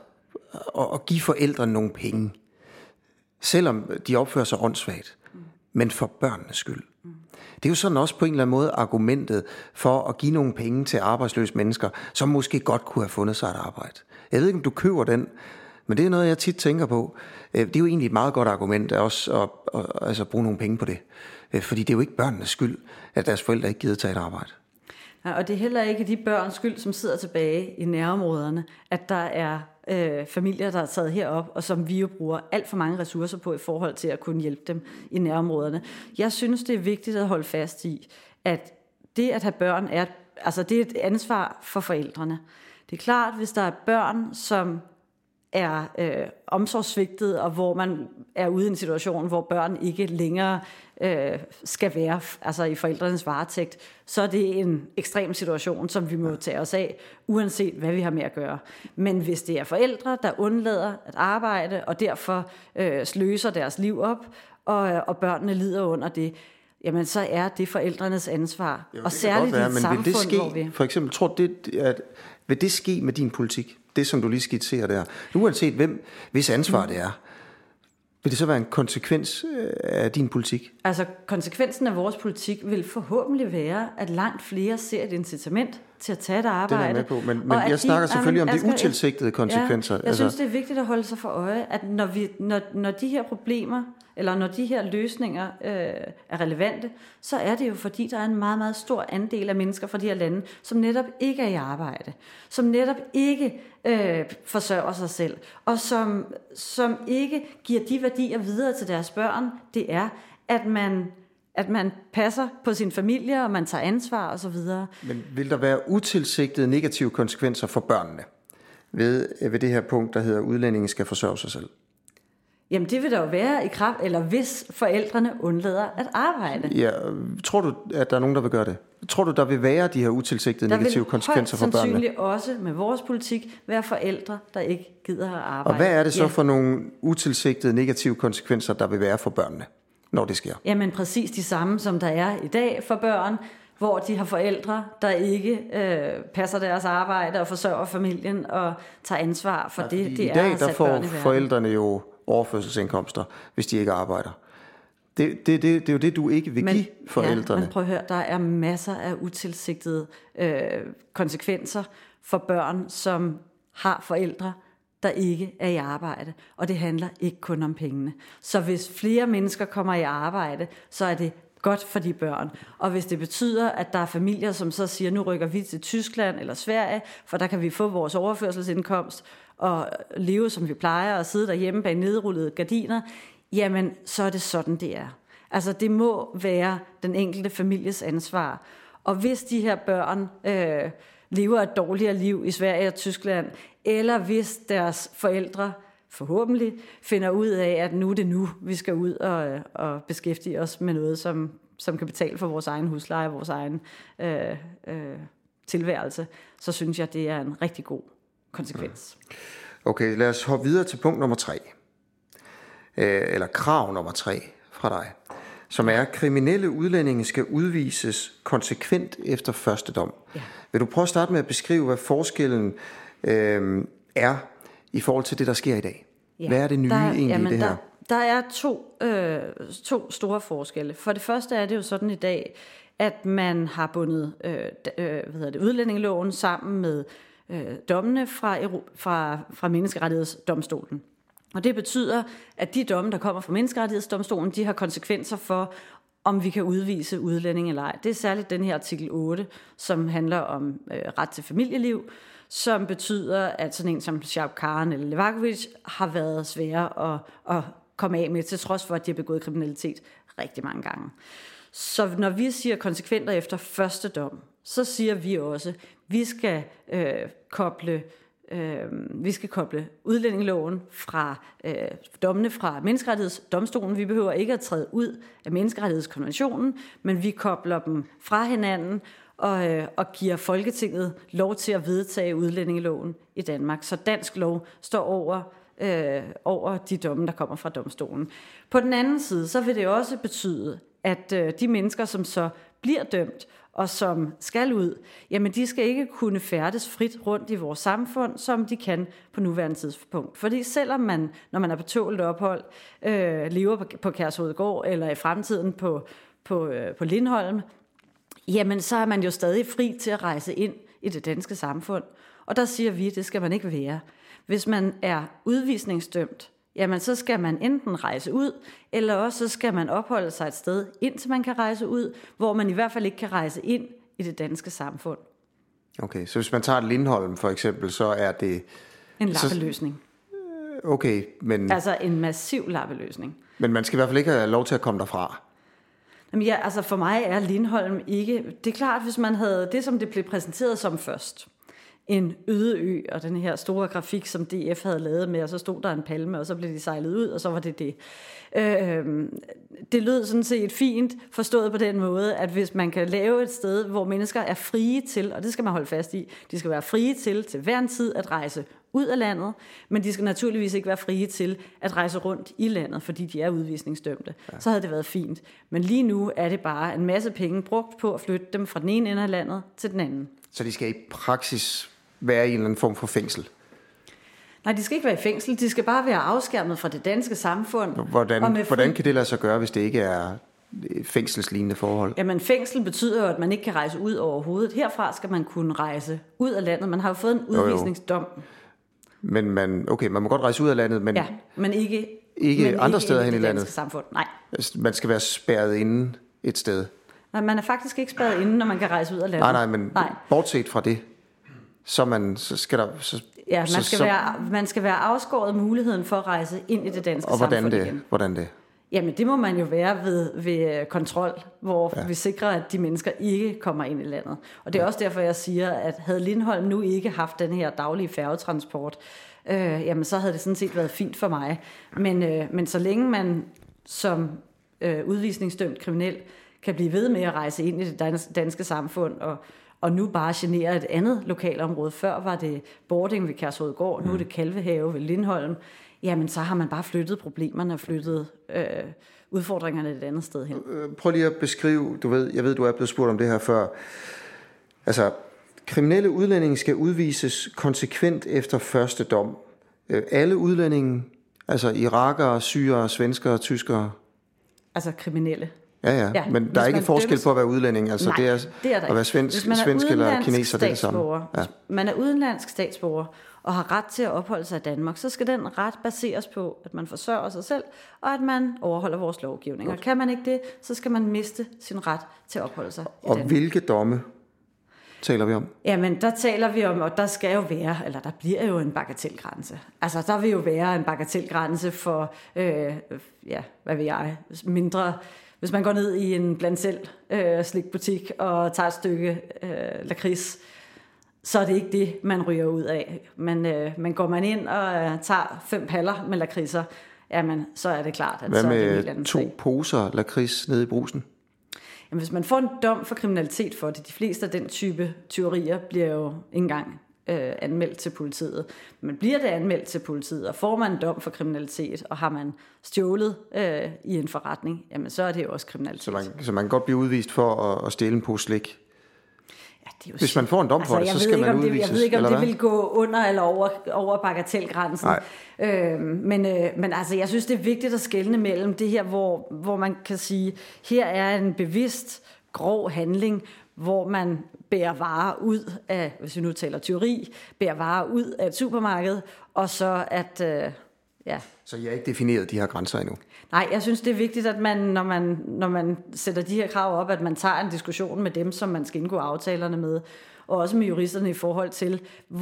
A: at give forældrene nogle penge, selvom de opfører sig åndssvagt, men for børnenes skyld. Det er jo sådan også på en eller anden måde argumentet for at give nogle penge til arbejdsløse mennesker, som måske godt kunne have fundet sig et arbejde. Jeg ved ikke, om du køber den, men det er noget, jeg tit tænker på. Det er jo egentlig et meget godt argument også at bruge nogle penge på det. Fordi det er jo ikke børnenes skyld, at deres forældre ikke gider tage et arbejde.
B: Ja, og det er heller ikke de børns skyld, som sidder tilbage i nærområderne, at der er familier, der er taget herop, og som vi jo bruger alt for mange ressourcer på i forhold til at kunne hjælpe dem i nærområderne. Jeg synes, det er vigtigt at holde fast i, at det at have børn det er et ansvar for forældrene. Det er klart, hvis der er børn, som er omsorgssvigtet, og hvor man er ude i en situation, hvor børn ikke længere skal være i forældrenes varetægt, så er det en ekstrem situation, som vi må tage os af, uanset hvad vi har med at gøre. Men hvis det er forældre, der undlader at arbejde, og derfor sløser deres liv op, og børnene lider under det, jamen så er det forældrenes ansvar. Jo, og særligt i et samfund, hvor vi...
A: For eksempel, vil det ske med din politik? Det, som du lige skitserer der. Uanset hvis ansvar det er, vil det så være en konsekvens af din politik?
B: Altså, konsekvensen af vores politik vil forhåbentlig være, at langt flere ser et incitament til at tage et arbejde.
A: Det er med på, men jeg snakker selvfølgelig om de utilsigtede konsekvenser.
B: Ja, jeg synes, det er vigtigt at holde sig for øje, at når de her problemer, eller når de her løsninger er relevante, så er det jo fordi, der er en meget, meget stor andel af mennesker fra de her lande, som netop ikke er i arbejde, som netop ikke forsørger sig selv, og som ikke giver de værdier videre til deres børn. Det er, at man passer på sin familie, og man tager ansvar osv.
A: Men vil der være utilsigtede negative konsekvenser for børnene ved det her punkt, der hedder, udlændinge skal forsørge sig selv?
B: Jamen det vil der jo være i kraft, eller hvis forældrene undlader at arbejde.
A: Ja, tror du, at der er nogen, der vil gøre det? Tror du, der vil være de her utilsigtede negative konsekvenser for børnene? Der vil sandsynligt
B: også med vores politik være forældre, der ikke gider at arbejde.
A: Og hvad er det så for nogle utilsigtede negative konsekvenser, der vil være for børnene, når det sker?
B: Jamen præcis de samme, som der er i dag for børn, hvor de har forældre, der ikke passer deres arbejde og forsørger familien og tager ansvar for det.
A: I dag der får forældrene jo overførselsindkomster, hvis de ikke arbejder. Det er jo det, du ikke vil give forældrene.
B: Men prøv at høre, der er masser af utilsigtede konsekvenser for børn, som har forældre, der ikke er i arbejde. Og det handler ikke kun om pengene. Så hvis flere mennesker kommer i arbejde, så er det godt for de børn. Og hvis det betyder, at der er familier, som så siger, nu rykker vi til Tyskland eller Sverige, for der kan vi få vores overførselsindkomst og leve, som vi plejer, og sidde derhjemme bag nedrullede gardiner, jamen, så er det sådan, det er. Altså, det må være den enkelte families ansvar. Og hvis de her børn lever et dårligere liv i Sverige og Tyskland, eller hvis deres forældre forhåbentlig finder ud af, at nu er det nu, vi skal ud og beskæftige os med noget, som kan betale for vores egen husleje, vores egen tilværelse, så synes jeg, det er en rigtig god konsekvens.
A: Okay, lad os hoppe videre til punkt nummer 3. Eller krav nummer 3 fra dig, som er, kriminelle udlændinge skal udvises konsekvent efter første dom. Ja. Vil du prøve at starte med at beskrive, hvad forskellen er i forhold til det, der sker i dag? Ja. Hvad er det nye egentlig i det her?
B: Der er to store forskelle. For det første er det jo sådan i dag, at man har bundet udlændingeloven sammen med dommene fra Menneskerettighedsdomstolen. Og det betyder, at de domme, der kommer fra Menneskerettighedsdomstolen, de har konsekvenser for, om vi kan udvise udlændinge eller ej. Det er særligt den her artikel 8, som handler om ret til familieliv, som betyder, at sådan en som Sharp Khan eller Levakovic har været svære at komme af med, til trods for, at de har begået kriminalitet rigtig mange gange. Så når vi siger konsekventer efter første dom, så siger vi også, at vi skal koble udlændingeloven fra dommene fra Menneskerettighedsdomstolen. Vi behøver ikke at træde ud af Menneskerettighedskonventionen, men vi kobler dem fra hinanden og giver Folketinget lov til at vedtage udlændingeloven i Danmark. Så dansk lov står over de domme, der kommer fra domstolen. På den anden side, så vil det også betyde, at de mennesker, som så bliver dømt, og som skal ud, jamen de skal ikke kunne færdes frit rundt i vores samfund, som de kan på nuværende tidspunkt. Fordi selvom man, når man er på tålt ophold, lever på Kærshovedgård, eller i fremtiden på Lindholm, jamen så er man jo stadig fri til at rejse ind i det danske samfund. Og der siger vi, at det skal man ikke være. Hvis man er udvisningsdømt, jamen så skal man enten rejse ud, eller også så skal man opholde sig et sted, indtil man kan rejse ud, hvor man i hvert fald ikke kan rejse ind i det danske samfund.
A: Okay, så hvis man tager Lindholm for eksempel, så er det...
B: En lappeløsning.
A: Okay, men...
B: Altså en massiv lappeløsning.
A: Men man skal i hvert fald ikke have lov til at komme derfra.
B: Jamen ja, altså for mig er Lindholm ikke... Det er klart, hvis man havde det, som det blev præsenteret som først, en øde ø, og den her store grafik, som DF havde lavet med, og så stod der en palme, og så blev de sejlet ud, og så var det det. Det lød sådan set fint, forstået på den måde, at hvis man kan lave et sted, hvor mennesker er frie til, og det skal man holde fast i, de skal være frie til hver en tid at rejse ud af landet, men de skal naturligvis ikke være frie til at rejse rundt i landet, fordi de er udvisningsdømte. Ja. Så havde det været fint. Men lige nu er det bare en masse penge brugt på at flytte dem fra den ene ende af landet til den anden. Så
A: de skal i praksis være i en eller anden form for fængsel?
B: Nej, de skal ikke være i fængsel. De skal bare være afskærmet fra det danske samfund.
A: Hvordan kan det lade sig gøre, hvis det ikke er fængselslignende forhold?
B: Jamen, fængsel betyder jo, at man ikke kan rejse ud overhovedet. Herfra skal man kunne rejse ud af landet. Man har jo fået en udvisningsdom.
A: Men man må godt rejse ud af landet, men,
B: ja, men ikke
A: andre steder hen i landet.
B: Samfund. Nej.
A: Man skal være spærret inde et sted.
B: Nej, man er faktisk ikke spærret inde, når man kan rejse ud af landet.
A: Nej, bortset fra det, så skal der...
B: man skal være afskåret muligheden for at rejse ind i det danske samfund igen.
A: Hvordan det?
B: Jamen, det må man jo være ved kontrol, hvor vi sikrer, at de mennesker ikke kommer ind i landet. Og det er også derfor, jeg siger, at havde Lindholm nu ikke haft den her daglige færgetransport, jamen så havde det sådan set været fint for mig. Men så længe man som udvisningsdømt kriminel kan blive ved med at rejse ind i det danske samfund, og nu bare generer et andet lokalområde. Før var det Bording ved Kærshovedgård, nu er det Kalvehave ved Lindholm. Jamen, så har man bare flyttet problemerne og flyttet udfordringerne et andet sted hen.
A: Prøv lige at beskrive, jeg ved, du er blevet spurgt om det her før. Altså, kriminelle udlændinge skal udvises konsekvent efter første dom. Alle udlændinge, altså irakere, syrere, svenskere, tyskere.
B: Altså kriminelle.
A: Ja, men der er ikke forskel på at være udlænding. Altså,
B: nej,
A: det er at være svensk eller kineser, det er det samme.
B: Ja. Man er udenlandsk statsborger og har ret til at opholde sig i Danmark, så skal den ret baseres på, at man forsørger sig selv, og at man overholder vores lovgivning. Og kan man ikke det, så skal man miste sin ret til at opholde sig i Danmark.
A: Og hvilke domme taler vi om?
B: Jamen, der taler vi om, og der skal jo være, eller der bliver jo en bagatelgrænse. Altså, der vil jo være en bagatelgrænse for, hvad ved jeg, mindre... Hvis man går ned i en blandt selv slikbutik og tager et stykke lakrids, så er det ikke det, man ryger ud af. Men går man ind og tager 5 paller med lakridser, jamen, så er det klart, at så er det en helt anden sag.
A: Hvad med 2 poser lakrids nede i brusen?
B: Jamen, hvis man får en dom for kriminalitet for det, de fleste af den type tyverier bliver jo ikke engang anmeldt til politiet. Men bliver det anmeldt til politiet, og får man en dom for kriminalitet, og har man stjålet i en forretning, jamen så er det jo også kriminalitet.
A: Så man kan godt blive udvist for at stjæle en pose slik?
B: Ja,
A: Hvis man får en dom for det, så skal man udvises.
B: Jeg ved ikke, om det vil gå under eller over bagatelgrænsen. Men altså, jeg synes, det er vigtigt at skelne mellem det her, hvor man kan sige, her er en bevidst grov handling, hvor man bærer varer ud af, hvis vi nu taler tyveri, bærer varer ud af et supermarked, og så at...
A: Så jeg har ikke defineret de her grænser endnu?
B: Nej, jeg synes, det er vigtigt, at man, når man sætter de her krav op, at man tager en diskussion med dem, som man skal indgå aftalerne med, og også med juristerne i forhold til,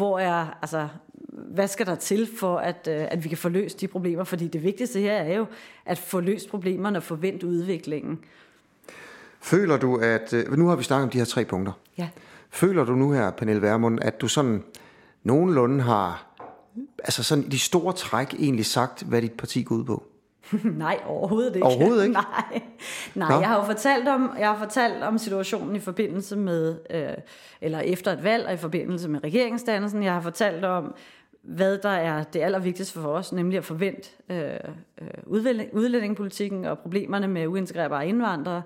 B: hvad skal der til for, at vi kan få løst de problemer? Fordi det vigtigste her er jo at få løst problemerne og få vendt udviklingen. Føler
A: du, at... Nu har vi snakket om de her 3 punkter.
B: Ja.
A: Føler du nu her, Pernille Vermund, at du sådan nogenlunde har... Altså sådan i de store træk egentlig sagt, hvad dit parti går ud på?
B: Nej, overhovedet ikke.
A: Overhovedet ikke?
B: Nej. Jeg har jo fortalt om situationen i forbindelse med, eller efter et valg og i forbindelse med regeringsdannelsen. Jeg har fortalt om, hvad der er det allervigtigste for os, nemlig at forvente udlændingepolitikken og problemerne med uintegrerbare indvandrere.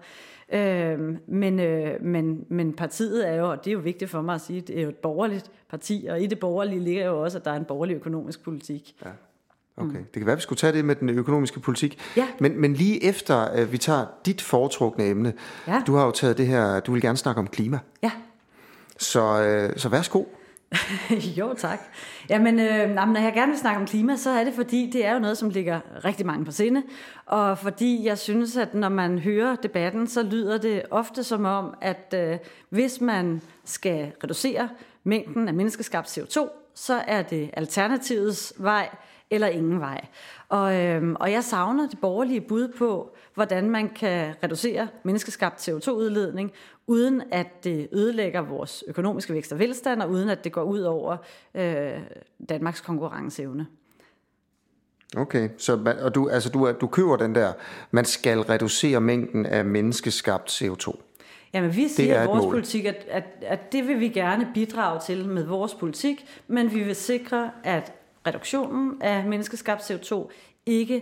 B: Men partiet er jo, og det er jo vigtigt for mig at sige, det er jo et borgerligt parti, og i det borgerlige ligger jo også, at der er en borgerlig økonomisk politik.
A: Ja. Okay. Det kan være, vi skulle tage det med den økonomiske politik.
B: Ja.
A: Men lige efter vi tager dit foretrukne emne, du har jo taget det her, du vil gerne snakke om klima.
B: Ja.
A: Så værsgo.
B: Jo, tak. Jamen, når jeg gerne vil snakke om klima, så er det fordi, det er jo noget, som ligger rigtig mange på sinde. Og fordi jeg synes, at når man hører debatten, så lyder det ofte som om, at hvis man skal reducere mængden af menneskeskabt CO2, så er det alternativets vej eller ingen vej. Og jeg savner det borgerlige bud på, hvordan man kan reducere menneskeskabt CO2-udledning, uden at det ødelægger vores økonomiske vækst og velstand, og uden at det går ud over Danmarks konkurrenceevne.
A: Okay, du køber den der, man skal reducere mængden af menneskeskabt CO2.
B: Jamen, vi siger i vores politik, at det vil vi gerne bidrage til med vores politik, men vi vil sikre, at reduktionen af menneskeskabt CO2 ikke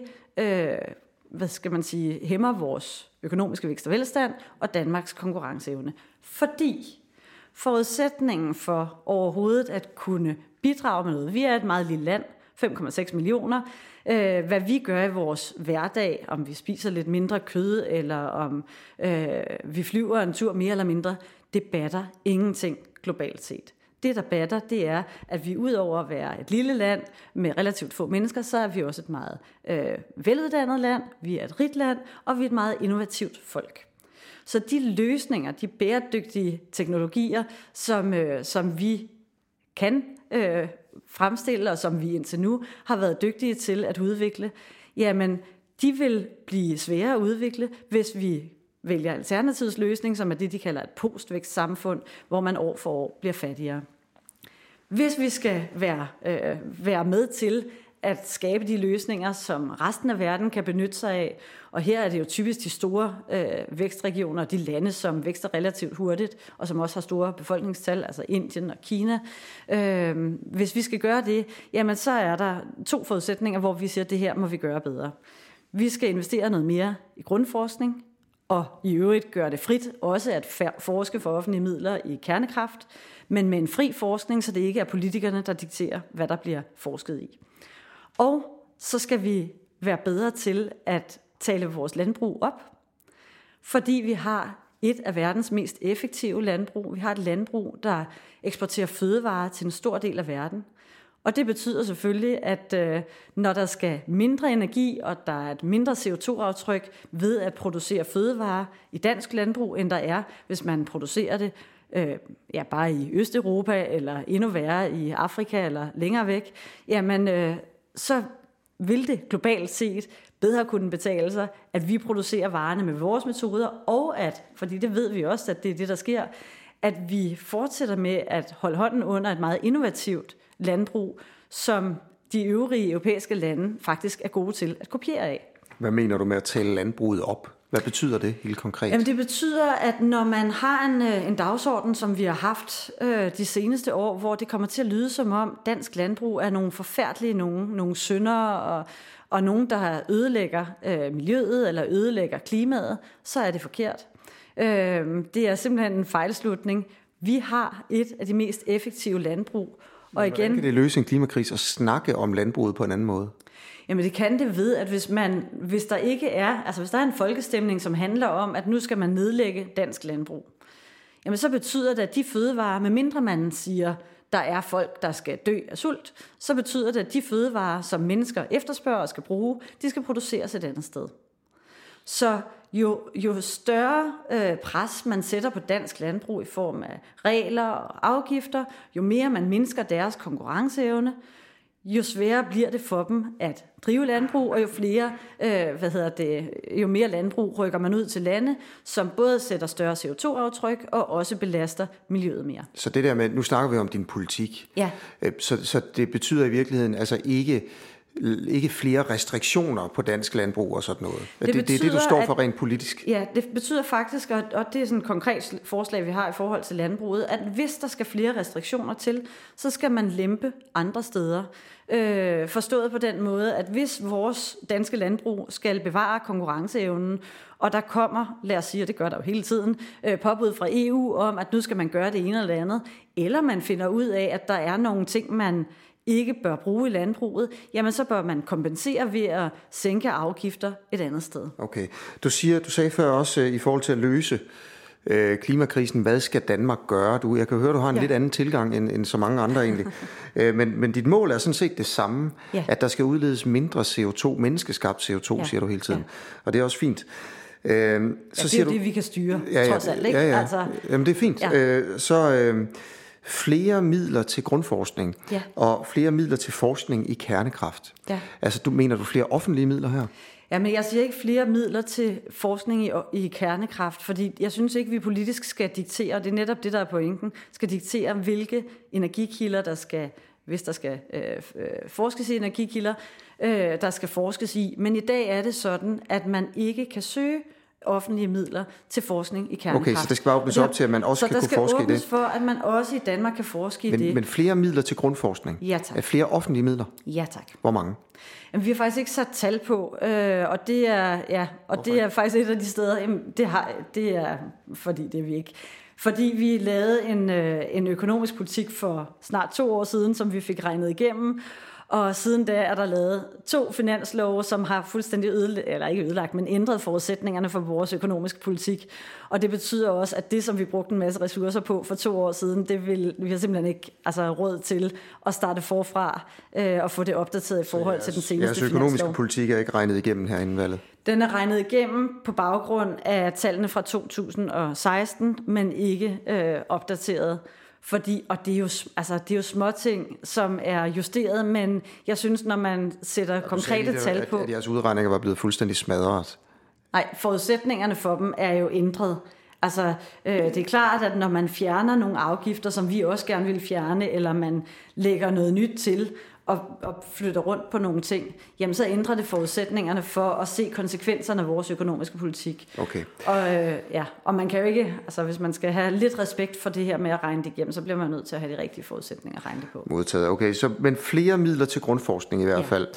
B: hæmmer vores økonomiske vækst og velstand og Danmarks konkurrenceevne. Fordi forudsætningen for overhovedet at kunne bidrage med noget, vi er et meget lille land, 5,6 millioner, hvad vi gør i vores hverdag, om vi spiser lidt mindre kød, eller om vi flyver en tur mere eller mindre, det batter ingenting globalt set. Det, der batter, det er, at vi udover at være et lille land med relativt få mennesker, så er vi også et meget veluddannet land, vi er et rigt land, og vi er et meget innovativt folk. Så de løsninger, de bæredygtige teknologier, som vi kan fremstille, og som vi indtil nu har været dygtige til at udvikle, jamen, de vil blive svære at udvikle, hvis vi vælger alternativets løsning, som er det, de kalder et postvækstsamfund, hvor man år for år bliver fattigere. Hvis vi skal være med til at skabe de løsninger, som resten af verden kan benytte sig af, og her er det jo typisk de store vækstregioner, de lande, som vækster relativt hurtigt, og som også har store befolkningstal, altså Indien og Kina. Hvis vi skal gøre det, jamen så er der 2 forudsætninger, hvor vi siger, at det her må vi gøre bedre. Vi skal investere noget mere i grundforskning, og i øvrigt gøre det frit også at forske for offentlige midler i kernekraft, men med en fri forskning, så det ikke er politikerne, der dikterer, hvad der bliver forsket i. Og så skal vi være bedre til at tale vores landbrug op, fordi vi har et af verdens mest effektive landbrug. Vi har et landbrug, der eksporterer fødevarer til en stor del af verden. Og det betyder selvfølgelig, at når der skal mindre energi, og der er et mindre CO2-aftryk ved at producere fødevarer i dansk landbrug, end der er, hvis man producerer det bare i Østeuropa, eller endnu værre i Afrika, eller længere væk, jamen så vil det globalt set bedre kunne betale sig, at vi producerer varerne med vores metoder, og at, fordi det ved vi også, at det er det, der sker, at vi fortsætter med at holde hånden under et meget innovativt landbrug, som de øvrige europæiske lande faktisk er gode til at kopiere af.
A: Hvad mener du med at tale landbruget op? Hvad betyder det helt konkret?
B: Jamen, det betyder, at når man har en dagsorden, som vi har haft de seneste år, hvor det kommer til at lyde som om dansk landbrug er nogle forfærdelige nogle syndere og nogen, der ødelægger miljøet eller ødelægger klimaet, så er det forkert. Det er simpelthen en fejlslutning. Vi har et af de mest effektive landbrug. Og igen,
A: hvordan kan det løse en klimakrise at snakke om landbruget på en anden måde?
B: Jamen det kan det ved, at hvis der er en folkestemning, som handler om, at nu skal man nedlægge dansk landbrug, jamen så betyder det, at de fødevarer, med mindre man siger, der er folk, der skal dø af sult, så betyder det, at de fødevarer, som mennesker efterspørger og skal bruge, de skal produceres et andet sted. Så jo større pres man sætter på dansk landbrug i form af regler og afgifter, jo mere man mindsker deres konkurrenceevne, jo sværere bliver det for dem at drive landbrug, og jo mere landbrug rykker man ud til lande, som både sætter større CO2-aftryk og også belaster miljøet mere.
A: Så det der med, nu snakker vi om din politik,
B: ja.
A: Så det betyder i virkeligheden altså ikke flere restriktioner på dansk landbrug og sådan noget. Det er det, du står for rent politisk.
B: Ja, det betyder faktisk, og det er sådan et konkret forslag, vi har i forhold til landbruget, at hvis der skal flere restriktioner til, så skal man lempe andre steder. Forstået på den måde, at hvis vores danske landbrug skal bevare konkurrenceevnen, og der kommer, lad os sige, og det gør der jo hele tiden, påbud fra EU om, at nu skal man gøre det ene eller andet, eller man finder ud af, at der er nogle ting, man ikke bør bruge i landbruget, jamen så bør man kompensere ved at sænke afgifter et andet sted. Okay.
A: Du sagde før også i forhold til at løse klimakrisen, hvad skal Danmark gøre? Jeg kan høre, du har en lidt anden tilgang end så mange andre egentlig. Men dit mål er sådan set det samme, at der skal udledes mindre CO2, menneskeskabt CO2, siger du hele tiden. Og det er også fint.
B: Så det er det, vi kan styre, trods alt, ikke?
A: Ja. Altså, jamen det er fint. Ja. Flere midler til grundforskning og flere midler til forskning i kernekraft. Ja. Altså, mener du flere offentlige midler her?
B: Jamen, jeg siger ikke flere midler til forskning i kernekraft, fordi jeg synes ikke, vi politisk skal diktere, og det er netop det, der er pointen, skal diktere, hvilke energikilder, der skal, hvis der skal forskes i energikilder, der skal forskes i. Men i dag er det sådan, at man ikke kan søge offentlige midler til forskning i kernekraft.
A: Okay, så det skal bare åbnes op til, at man også kan kunne forske i det?
B: Så der skal åbnes for, at man også i Danmark kan forske i det.
A: Men flere midler til grundforskning?
B: Ja, tak.
A: Flere offentlige midler?
B: Ja, tak.
A: Hvor mange?
B: Jamen, vi har faktisk ikke sat tal på, og det er faktisk et af de steder, det er fordi det er vi ikke. Fordi vi lavede en økonomisk politik for snart 2 år siden, som vi fik regnet igennem, og siden da er der lavet 2 finanslove, som har fuldstændig ændret forudsætningerne for vores økonomiske politik. Og det betyder også, at det, som vi brugte en masse ressourcer på for 2 år siden, vi har simpelthen ikke råd til at starte forfra og få det opdateret i forhold til den seneste finanslov.
A: Jeres økonomiske politik er ikke regnet igennem her inden valget?
B: Den er regnet igennem på baggrund af tallene fra 2016, men ikke opdateret. Og det er jo småting, som er justeret, men jeg synes, når man sætter konkrete tal på...
A: At jeres udregninger var blevet fuldstændig smadret?
B: Nej, forudsætningerne for dem er jo ændret. Altså, det er klart, at når man fjerner nogle afgifter, som vi også gerne vil fjerne, eller man lægger noget nyt til og flytter rundt på nogle ting, jamen så ændrer det forudsætningerne for at se konsekvenserne af vores økonomiske politik.
A: Okay.
B: Og man kan jo ikke, altså hvis man skal have lidt respekt for det her med at regne det igennem, så bliver man nødt til at have de rigtige forudsætninger at regne det på.
A: Modtaget, okay. Men flere midler til grundforskning i hvert fald,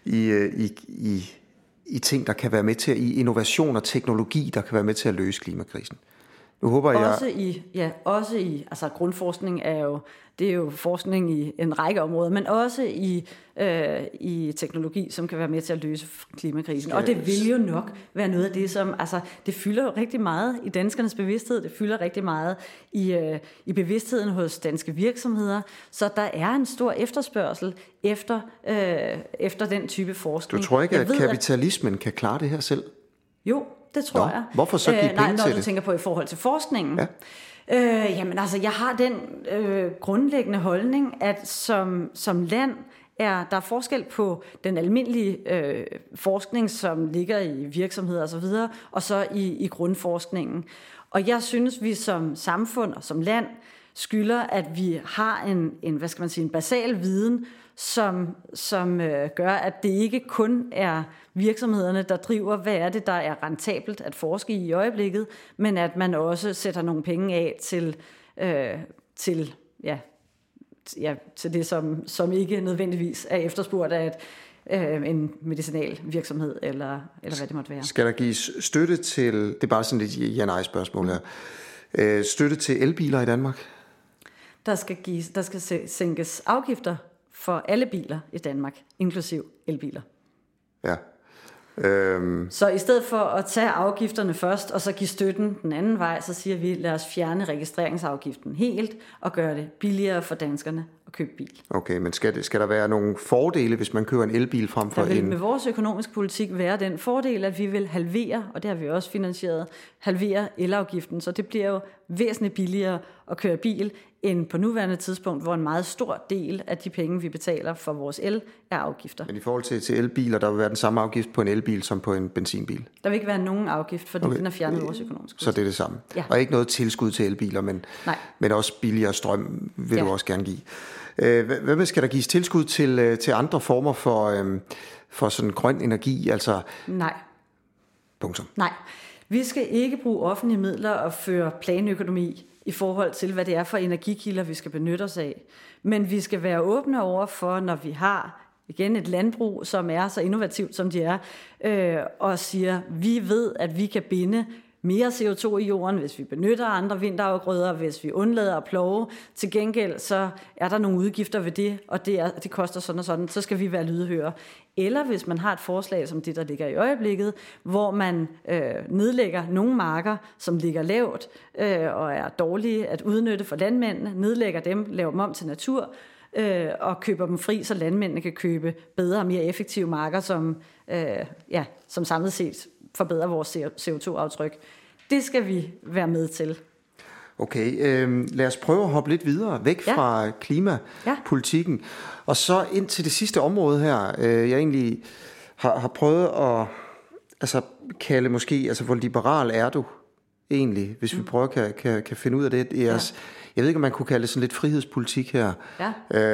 A: i ting, der kan være med til, i innovation og teknologi, der kan være med til at løse klimakrisen. Nu håber jeg...
B: Altså grundforskning det er jo forskning i en række områder, men også i teknologi, som kan være med til at løse klimakrisen. Og det vil jo nok være noget af det, som, altså det fylder jo rigtig meget i danskernes bevidsthed, det fylder rigtig meget i bevidstheden hos danske virksomheder, så der er en stor efterspørgsel efter den type forskning.
A: Du tror ikke, at kapitalismen kan klare det her selv?
B: Jo, det tror jeg.
A: Hvorfor så give penge til det?
B: Når du tænker på i forhold til forskningen. Ja. Jamen altså, jeg har den grundlæggende holdning, at som land der er forskel på den almindelige forskning, som ligger i virksomheder osv., og så i grundforskningen. Og jeg synes, vi som samfund og som land skylder, at vi har en basal viden, som gør, at det ikke kun er virksomhederne, der driver, hvad er det, der er rentabelt at forske i øjeblikket, men at man også sætter nogle penge af til det, som ikke nødvendigvis er efterspurgt af en medicinal virksomhed, eller hvad det måtte være.
A: Skal der gives støtte til, det er bare sådan et ja-nej-spørgsmål her, Støtte til elbiler i Danmark?
B: Der skal sænkes afgifter for alle biler i Danmark, inklusiv elbiler.
A: Ja.
B: Så i stedet for at tage afgifterne først, og så give støtten den anden vej, så siger vi, lad os fjerne registreringsafgiften helt, og gøre det billigere for danskerne at købe bil.
A: Okay, men skal der være nogle fordele, hvis man køber en elbil frem for
B: der vil med vores økonomiske politik være den fordel, at vi vil halvere, og det har vi også finansieret, halvere elafgiften, så det bliver jo væsentligt billigere at køre bil, end på nuværende tidspunkt, hvor en meget stor del af de penge, vi betaler for vores el, er afgifter.
A: Men i forhold til elbiler, der vil være den samme afgift på en elbil som på en benzinbil?
B: Der vil ikke være nogen afgift, fordi den er fjernet vores økonomiske politik.
A: Så det er det samme?
B: Ja.
A: Og ikke noget tilskud til elbiler, men også billigere strøm vil du også gerne give. Hvad skal der gives tilskud til andre former for sådan grøn energi? Altså...
B: Nej.
A: Punktum.
B: Nej. Vi skal ikke bruge offentlige midler og føre planøkonomi i forhold til, hvad det er for energikilder, vi skal benytte os af. Men vi skal være åbne over for, når vi har igen et landbrug, som er så innovativt, som de er, og siger, vi ved, at vi kan binde mere CO2 i jorden, hvis vi benytter andre vinterafgrøder, hvis vi undlader at plove. Til gengæld så er der nogle udgifter ved det, og det koster sådan og sådan, så skal vi være lydhøre. Eller hvis man har et forslag som det, der ligger i øjeblikket, hvor man nedlægger nogle marker, som ligger lavt og er dårlige at udnytte for landmændene, nedlægger dem, laver dem om til natur, og køber dem fri, så landmændene kan købe bedre og mere effektive marker, som samlet set forbedrer vores CO2-aftryk. Det skal vi være med til.
A: Okay, lad os prøve at hoppe lidt videre, væk fra klimapolitikken, og så ind til det sidste område her. Jeg egentlig har prøvet at kalde måske, hvor liberal er du egentlig, hvis vi prøver kan finde ud af det. Jeg ved ikke, om man kunne kalde det sådan lidt frihedspolitik her. Ja.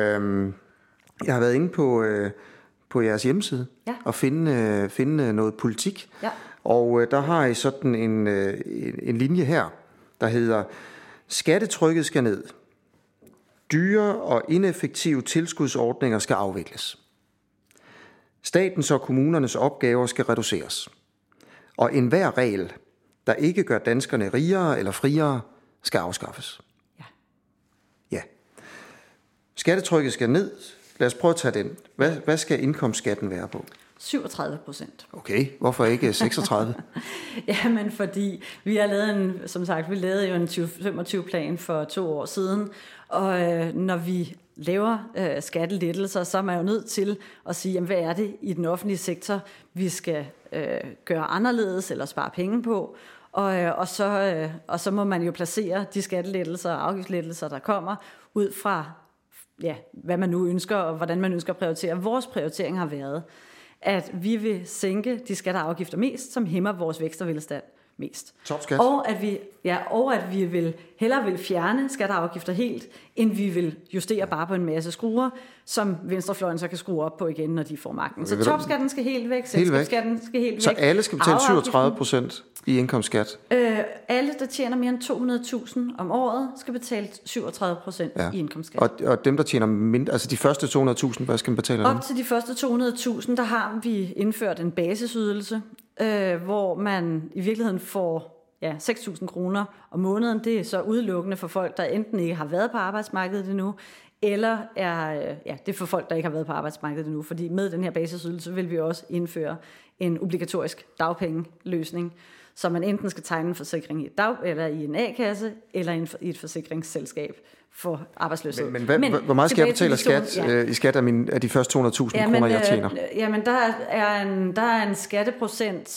A: Jeg har været inde på jeres hjemmeside og finde noget politik. Ja. Og der har I sådan en linje her, der hedder: skattetrykket skal ned. Dyre og ineffektive tilskudsordninger skal afvikles. Statens og kommunernes opgaver skal reduceres. Og enhver regel, der ikke gør danskerne rigere eller friere, skal afskaffes. Ja. Skattetrykket skal ned. Lad os prøve at tage den. Hvad skal indkomstskatten være på? 37%. Okay, hvorfor ikke 36?
B: Jamen fordi vi har lavet en 2025-plan for 2 år siden, og når vi laver skattelettelser, så er man jo nødt til at sige, jamen, hvad er det i den offentlige sektor, vi skal gøre anderledes eller spare penge på, og så må man jo placere de skattelettelser og afgiftslettelser, der kommer, ud fra hvad man nu ønsker, og hvordan man ønsker at prioritere. Vores prioritering har været, at vi vil sænke de skatter og afgifter mest, som hæmmer vores vækst og velstand mest.
A: Topskat.
B: Og at vi hellere vil fjerne skatter og afgifter helt, end vi vil justere bare på en masse skruer, som venstrefløjen så kan skrue op på igen, når de får magten. Så topskatten skal helt væk, selskabsskatten skal helt væk.
A: Så alle skal betale 37% i indkomstskat?
B: Alle, der tjener mere end 200.000 om året, skal betale 37% i indkomstskat.
A: Og dem, der tjener mindre, altså de første 200.000, hvad skal man betale?
B: Op til de første 200.000, der har vi indført en basisydelse, hvor man i virkeligheden får 6.000 kroner om måneden. Det er så udelukkende for folk, der enten ikke har været på arbejdsmarkedet endnu, eller det er for folk, der ikke har været på arbejdsmarkedet endnu. Fordi med den her basisydelse vil vi også indføre en obligatorisk dagpengeløsning, så man enten skal tegne en forsikring eller i en A-kasse, eller i et forsikringsselskab for arbejdsløshed.
A: Men hvor meget skal jeg betale skat i skat af de første 200.000 kroner, jeg tjener?
B: Jamen, der er en skatteprocent,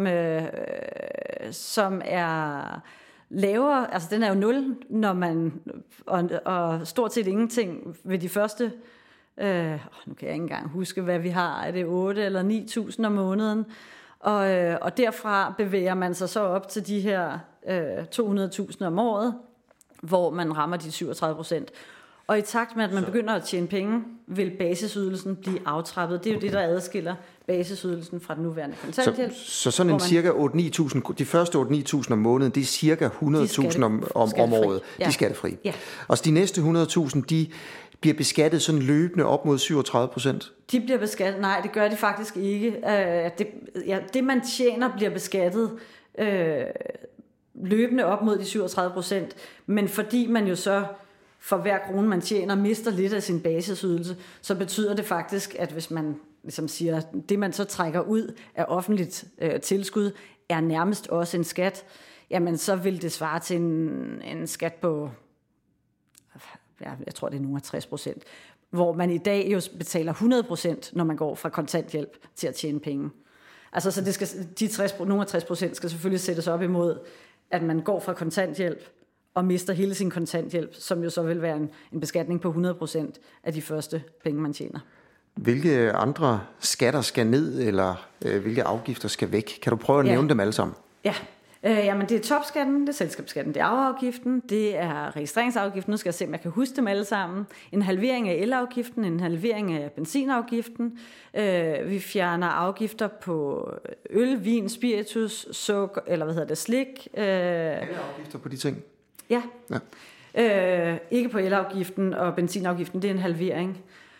B: som er lavere. Altså, den er jo 0, når man... Og stort set ingenting ved de første... nu kan jeg ikke engang huske, hvad vi har. Er det 8 eller 9.000 om måneden? Og derfra bevæger man sig så op til de her 200.000 om året, hvor man rammer de 37%. Og i takt med, at man begynder at tjene penge, vil basisydelsen blive aftrappet. Det er jo det, der adskiller basisydelsen fra den nuværende kontanthjælp.
A: Så sådan en cirka 8-9.000, de første 8-9.000 om måneden, det er cirka 100.000 om året. De er skattefri. Ja. Og så de næste 100.000, de bliver beskattet sådan løbende op mod 37%?
B: De bliver beskattet, nej, det gør de faktisk ikke. Det man tjener bliver beskattet løbende op mod de 37%, men fordi man jo så for hver krone, man tjener, mister lidt af sin basisydelse, så betyder det faktisk, at hvis man ligesom siger, det man så trækker ud af offentligt tilskud, er nærmest også en skat, jamen så vil det svare til en skat på, jeg tror det er nogle af 60%, hvor man i dag jo betaler 100%, når man går fra kontanthjælp til at tjene penge. Altså så det skal, nogle af 60% skal selvfølgelig sættes op imod, at man går fra kontanthjælp og mister hele sin kontanthjælp, som jo så vil være en beskatning på 100% af de første penge, man tjener.
A: Hvilke andre skatter skal ned, eller hvilke afgifter skal væk? Kan du prøve at nævne dem alle sammen?
B: Ja, jamen det er topskatten, det er selskabsskatten, det er arveafgiften, det er registreringsafgiften, nu skal jeg se, om jeg kan huske dem alle sammen, en halvering af elafgiften, en halvering af benzinafgiften, vi fjerner afgifter på øl, vin, spiritus, sukker, slik.
A: Alle afgifter på de ting?
B: Ja. Ikke på elafgiften og benzinafgiften, det er en halvering.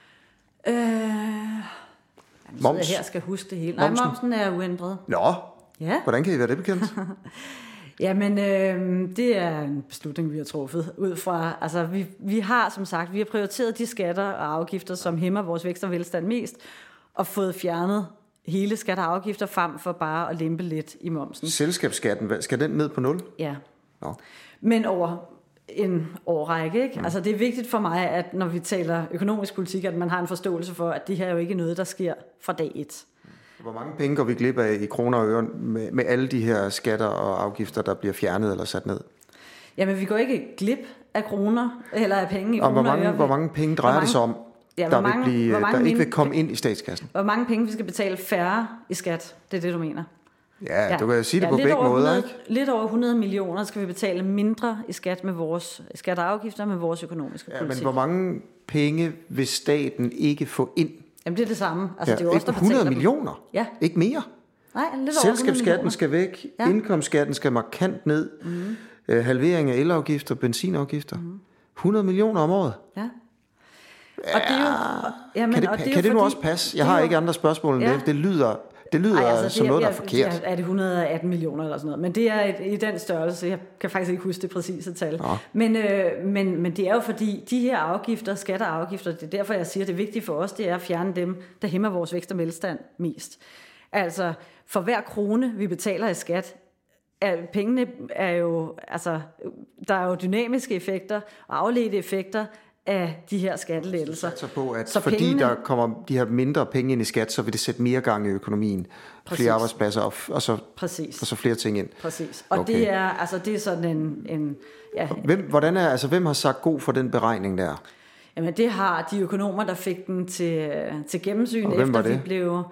A: Moms?
B: Her skal huske det hele. Nej, momsen er uændret.
A: Nå,
B: ja.
A: Hvordan kan I være det bekendt?
B: Jamen, det er en beslutning, vi har truffet ud fra, altså vi har som sagt, vi har prioriteret de skatter og afgifter, som hæmmer vores vækst og velstand mest, og fået fjernet hele skatter og afgifter frem for bare at lempe lidt i momsen.
A: Selskabsskatten, skal den ned på 0?
B: Ja.
A: Nå.
B: Men over en årrække, ikke? Altså det er vigtigt for mig, at når vi taler økonomisk politik, at man har en forståelse for, at det her jo ikke er noget, der sker fra dag 1.
A: Hvor mange penge går vi glip af i kroner og øre med alle de her skatter og afgifter, der bliver fjernet eller sat ned?
B: Jamen, vi går ikke glip af kroner eller af penge i kroner og øre.
A: Hvor mange penge drejer det sig om, der ikke vil komme ind i statskassen?
B: Hvor mange penge vi skal betale færre i skat, det er det, du mener?
A: Ja, du kan jo sige det på begge måder, ikke?
B: Lidt over 100 millioner skal vi betale mindre i skat med vores skat og afgifter med vores økonomiske politik.
A: Men hvor mange penge vil staten ikke få ind?
B: Jamen det er det samme. Altså, det er jo også, der
A: 100 millioner?
B: Ja.
A: Ikke mere?
B: Nej, lidt over
A: selskabsskatten skal væk, indkomstskatten skal markant ned, halvering af elafgifter, benzinafgifter. 100 millioner om året?
B: Ja. Og det er jo,
A: kan det nu også passe? Jeg har ikke andre spørgsmål end det. Det lyder som noget, der er forkert.
B: Er det 118 millioner eller sådan noget? Men det er i den størrelse. Jeg kan faktisk ikke huske det præcise tal. Men det er jo fordi, de her afgifter, skatter og afgifter, det er derfor, jeg siger, det er vigtigt for os, det er at fjerne dem, der hæmmer vores vækst og velstand mest. Altså, for hver krone, vi betaler i skat, pengene er jo, altså, der er jo dynamiske effekter og afledte effekter af de her skattelettelser.
A: Så på, at fordi pengene, der kommer de her mindre penge ind i skat, så vil det sætte mere gang i økonomien, flere arbejdspladser og så flere ting ind.
B: Præcis. Og okay. det er sådan en
A: Hvem har sagt god for den beregning der?
B: Jamen det har de økonomer, der fik den til gennemsyn, efter vi blev...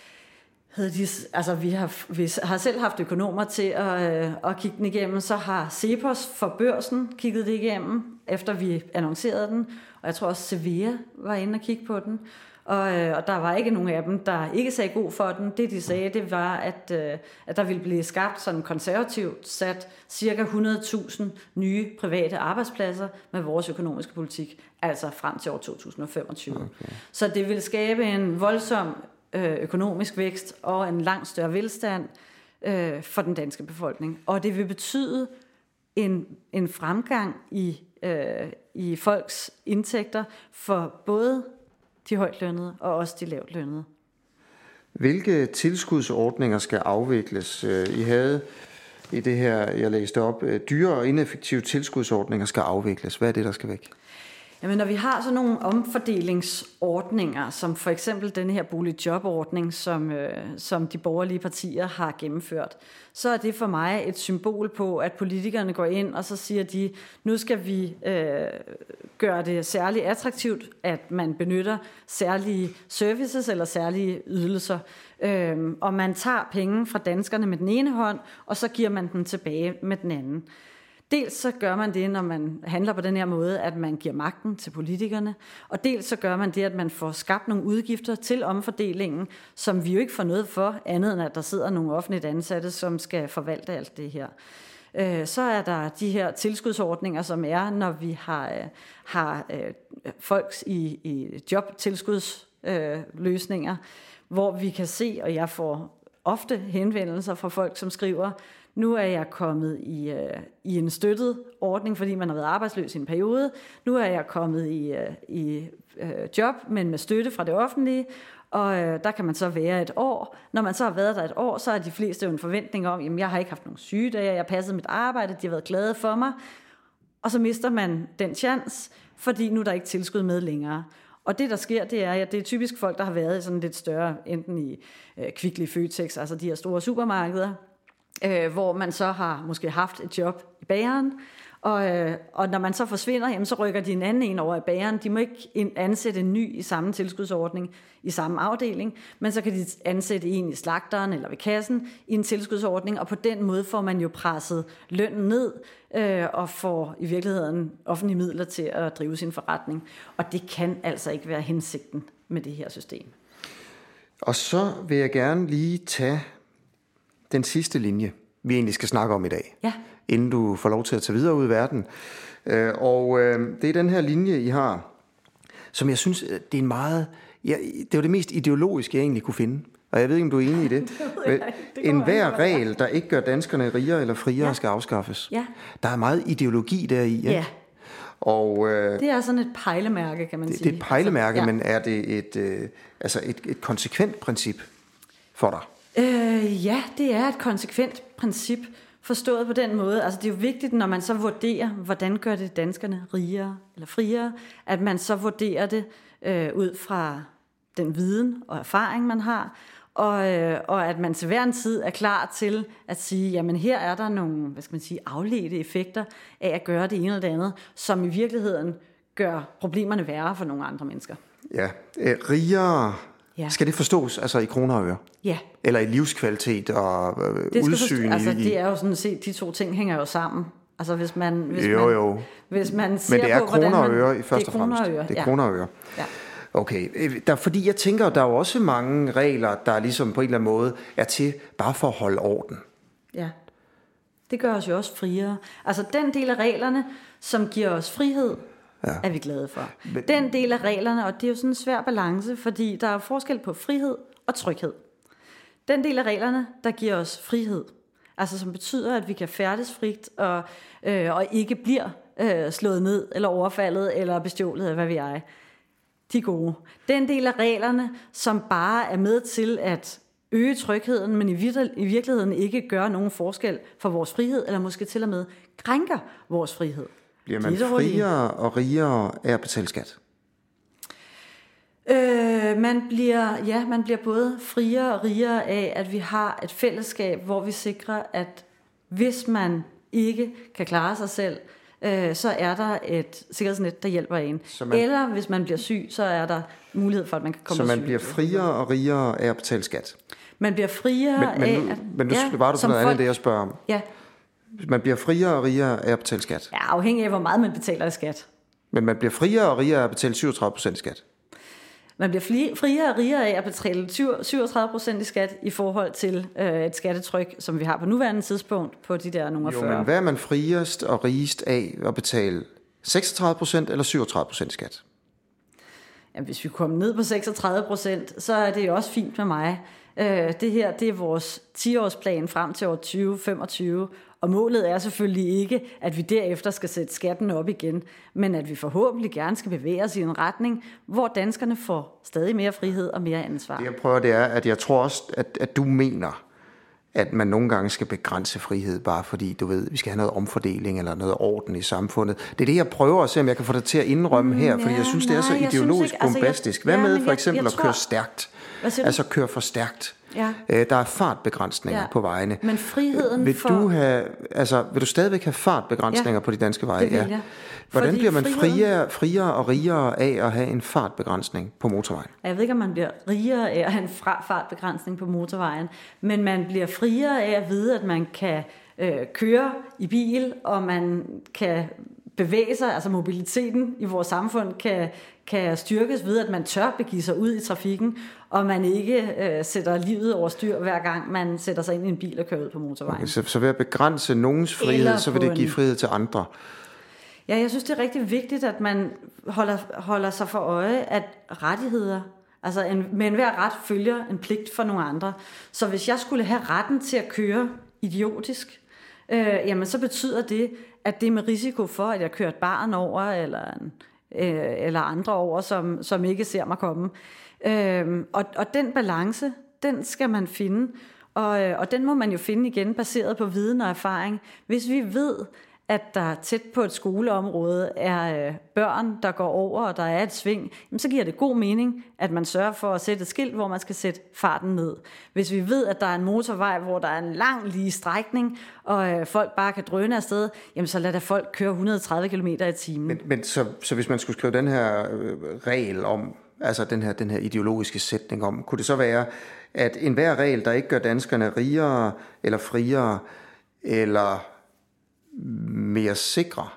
B: vi har selv haft økonomer til at kigge den igennem. Så har Cepos for Børsen kigget det igennem, efter vi annoncerede den. Og jeg tror også Cevea var inde og kigge på den. Og der var ikke nogen af dem, der ikke sagde god for den. Det de sagde, det var, at der ville blive skabt sådan konservativt sat cirka 100.000 nye private arbejdspladser med vores økonomiske politik. Altså frem til år 2025. Okay. Så det vil skabe en voldsom økonomisk vækst og en langt større velstand for den danske befolkning. Og det vil betyde en fremgang i folks indtægter for både de højtlønnede og også de lavtlønnede.
A: Hvilke tilskudsordninger skal afvikles? I havde i det her, jeg læste op, dyre og ineffektive tilskudsordninger skal afvikles. Hvad er det, der skal væk?
B: Jamen, når vi har sådan nogle omfordelingsordninger, som for eksempel den her boligjobordning, som de borgerlige partier har gennemført, så er det for mig et symbol på, at politikerne går ind, og så siger de, nu skal vi gøre det særligt attraktivt, at man benytter særlige services eller særlige ydelser. Og man tager penge fra danskerne med den ene hånd, og så giver man den tilbage med den anden. Dels så gør man det, når man handler på den her måde, at man giver magten til politikerne, og dels så gør man det, at man får skabt nogle udgifter til omfordelingen, som vi jo ikke får noget for, andet end at der sidder nogle offentligt ansatte, som skal forvalte alt det her. Så er der de her tilskudsordninger, som er, når vi har folks i jobtilskudsløsninger, hvor vi kan se, og jeg får ofte henvendelser fra folk, som skriver, Nu er jeg kommet i en støttet ordning, fordi man har været arbejdsløs i en periode. Nu er jeg kommet i job, men med støtte fra det offentlige. Og der kan man så være et år. Når man så har været der et år, så er de fleste jo en forventning om, jamen jeg har ikke haft nogen sygedage, jeg har passet mit arbejde, de har været glade for mig. Og så mister man den chance, fordi nu er der ikke tilskud med længere. Og det, der sker, det er, at det er typisk folk, der har været i sådan lidt større, enten i Kvickly, Føtex, altså de her store supermarkeder, hvor man så har måske haft et job i bageren, og når man så forsvinder, jamen, så rykker de en anden en over i bageren. De må ikke ansætte en ny i samme tilskudsordning i samme afdeling, men så kan de ansætte en i slagteren eller ved kassen i en tilskudsordning, og på den måde får man jo presset lønnen ned og får i virkeligheden offentlige midler til at drive sin forretning. Og det kan altså ikke være hensigten med det her system.
A: Og så vil jeg gerne lige tage den sidste linje, vi egentlig skal snakke om i dag.
B: Ja.
A: Inden du får lov til at tage videre ud i verden. Og det er den her linje, I har, som jeg synes, det er en meget... det var det mest ideologiske, jeg egentlig kunne finde. Og jeg ved ikke, om du er enig i det. En hver regel, der ikke gør danskerne rigere eller friere, skal afskaffes. Ja. Der er meget ideologi deri. Ja. Ja. Og,
B: det er sådan et pejlemærke, kan man sige.
A: Det er et pejlemærke, altså, men er det et konsekvent princip for dig?
B: Ja, det er et konsekvent princip, forstået på den måde. Altså det er jo vigtigt, når man så vurderer, hvordan gør det danskerne rigere eller friere, at man så vurderer det ud fra den viden og erfaring, man har, og at man til hver en tid er klar til at sige, jamen her er der nogle, afledte effekter af at gøre det ene eller det andet, som i virkeligheden gør problemerne værre for nogle andre mennesker.
A: Ja, rigere... Ja. Skal det forstås altså i kroner og øre?
B: Ja.
A: Eller i livskvalitet og udsyn?
B: Altså det er jo sådan set, de to ting hænger jo sammen. Altså hvis man
A: jo.
B: Hvis man ser
A: men det er
B: på,
A: kroner og øre først
B: og
A: fremmest. Det er kroner og øre.
B: Ja.
A: Okay, fordi jeg tænker, der er jo også mange regler, der ligesom på en eller anden måde er til bare for at holde orden.
B: Ja, det gør os jo også friere. Altså den del af reglerne, som giver os frihed, er vi glade for. Den del af reglerne, og det er jo sådan en svær balance, fordi der er forskel på frihed og tryghed. Den del af reglerne, der giver os frihed, altså som betyder, at vi kan færdes frit og ikke bliver slået ned, eller overfaldet, eller bestjålet, hvad ved jeg. De gode. Den del af reglerne, som bare er med til at øge trygheden, men i virkeligheden ikke gør nogen forskel for vores frihed, eller måske til og med krænker vores frihed.
A: Bliver man friere og rigere af at betale skat?
B: Man bliver både friere og rigere af, at vi har et fællesskab, hvor vi sikrer, at hvis man ikke kan klare sig selv, så er der et sikkerhedsnet, der hjælper en. Eller hvis man bliver syg, så er der mulighed for, at man kan komme ud.
A: Så man bliver friere og rigere af at betale skat?
B: Man bliver friere af...
A: Men nu svarer du på noget andet end det, jeg spørger om.
B: Ja.
A: Man bliver friere og rigere af at betale skat?
B: Ja, afhængig af, hvor meget man betaler i skat.
A: Men man bliver friere og rigere af at betale 37% i skat?
B: Man bliver friere og rigere af at betale 37% i skat i forhold til et skattetryk, som vi har på nuværende tidspunkt på de der nogle 40.
A: Jo, men hvad er man friest og rigest af at betale 36% eller 37% i skat?
B: Jamen, hvis vi kommer ned på 36%, så er det jo også fint med mig. Det her, det er vores 10-årsplan frem til år 2025, og målet er selvfølgelig ikke, at vi derefter skal sætte skatten op igen, men at vi forhåbentlig gerne skal bevæge os i en retning, hvor danskerne får stadig mere frihed og mere ansvar. Det
A: jeg prøver, det er, at jeg tror også, at du mener, at man nogle gange skal begrænse frihed, bare fordi, du ved, vi skal have noget omfordeling eller noget orden i samfundet. Det er det, jeg prøver at se, om jeg kan få dig til at indrømme her, fordi jeg synes, det er så ideologisk bombastisk. Hvad med for eksempel at køre stærkt? Altså køre for stærkt. Ja. Der er fartbegrænsninger på vejene.
B: Men friheden
A: vil du stadigvæk have fartbegrænsninger på de danske veje?
B: Det vil jeg.
A: Hvordan bliver man friere og rigere af at have en fartbegrænsning på motorvejen?
B: Jeg ved ikke, om man bliver rigere af at have en fartbegrænsning på motorvejen, men man bliver friere af at vide, at man kan køre i bil, og man kan bevæge sig, altså mobiliteten i vores samfund kan styrkes ved, at man tør begive sig ud i trafikken, og man ikke sætter livet over styr, hver gang man sætter sig ind i en bil og kører ud på motorvejen. Okay,
A: så ved at begrænse nogens frihed, så vil det give frihed til andre?
B: Ja, jeg synes, det er rigtig vigtigt, at man holder sig for øje, at rettigheder, altså med enhver ret følger en pligt for nogle andre. Så hvis jeg skulle have retten til at køre idiotisk, jamen så betyder det, at det er med risiko for, at jeg kører et barn over, eller andre over, som ikke ser mig komme. Og den balance, den skal man finde, og den må man jo finde igen baseret på viden og erfaring. Hvis vi ved, at der tæt på et skoleområde er børn, der går over, og der er et sving, så giver det god mening, at man sørger for at sætte et skilt, hvor man skal sætte farten ned. Hvis vi ved, at der er en motorvej, hvor der er en lang lige strækning, og folk bare kan drøne afsted, jamen så lad da folk køre 130 km i timen.
A: Men så hvis man skulle skrive den her regel om, altså den her ideologiske sætning om, kunne det så være, at enhver regel, der ikke gør danskerne rigere eller friere, eller mere sikre,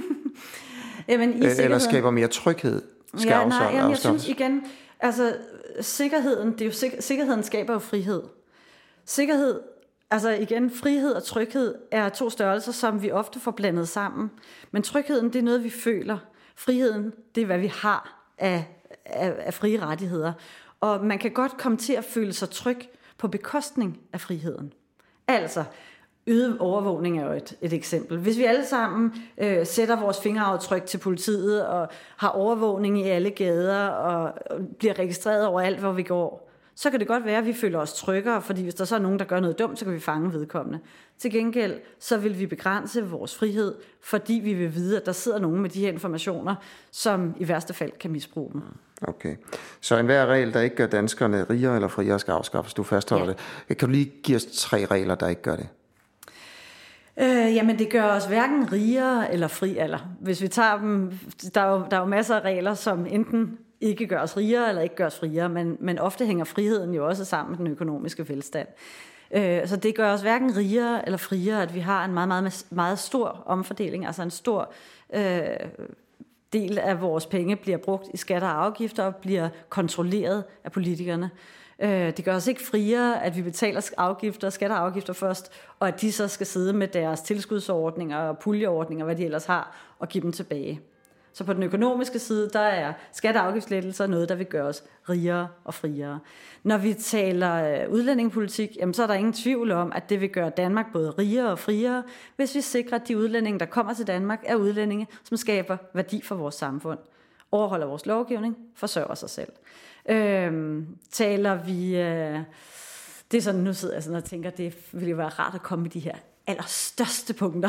A: eller skaber mere tryghed, skal
B: jeg synes igen, altså sikkerheden skaber jo frihed. Sikkerhed, altså igen, frihed og tryghed er to størrelser, som vi ofte får blandet sammen. Men trygheden, det er noget, vi føler. Friheden, det er, hvad vi har af frie rettigheder. Og man kan godt komme til at føle sig tryg på bekostning af friheden. Altså, øget overvågning er jo et eksempel. Hvis vi alle sammen sætter vores fingeraftryk til politiet og har overvågning i alle gader og bliver registreret overalt, hvor vi går, så kan det godt være, at vi føler os tryggere, fordi hvis der så er nogen, der gør noget dumt, så kan vi fange vedkommende. Til gengæld, så vil vi begrænse vores frihed, fordi vi vil vide, at der sidder nogen med de her informationer, som i værste fald kan misbruge dem.
A: Okay. Så enhver regel, der ikke gør danskerne rigere eller friere, skal afskaffes. Du fastholder det. Kan du lige give os 3 regler, der ikke gør det?
B: Jamen det gør os hverken rigere eller fri, eller hvis vi tager dem, der er jo masser af regler, som enten ikke gør os rigere eller ikke gør os friere, men ofte hænger friheden jo også sammen med den økonomiske velstand. Så det gør os hverken rigere eller friere, at vi har en meget, meget, meget stor omfordeling, altså en stor del af vores penge bliver brugt i skatter og afgifter og bliver kontrolleret af politikerne. Det gør os ikke friere, at vi betaler skatter og afgifter først, og at de så skal sidde med deres tilskudsordninger og puljeordninger, hvad de ellers har, og give dem tilbage. Så på den økonomiske side, der er skatte- og afgiftslettelser noget, der vil gøre os rigere og friere. Når vi taler udlændingepolitik, jamen, så er der ingen tvivl om, at det vil gøre Danmark både rigere og friere, hvis vi sikrer, at de udlændinge, der kommer til Danmark, er udlændinge, som skaber værdi for vores samfund, overholder vores lovgivning, forsørger sig selv. Taler vi... det er sådan, nu sidder jeg sådan og tænker, det ville jo være rart at komme med de her allerstørste punkter.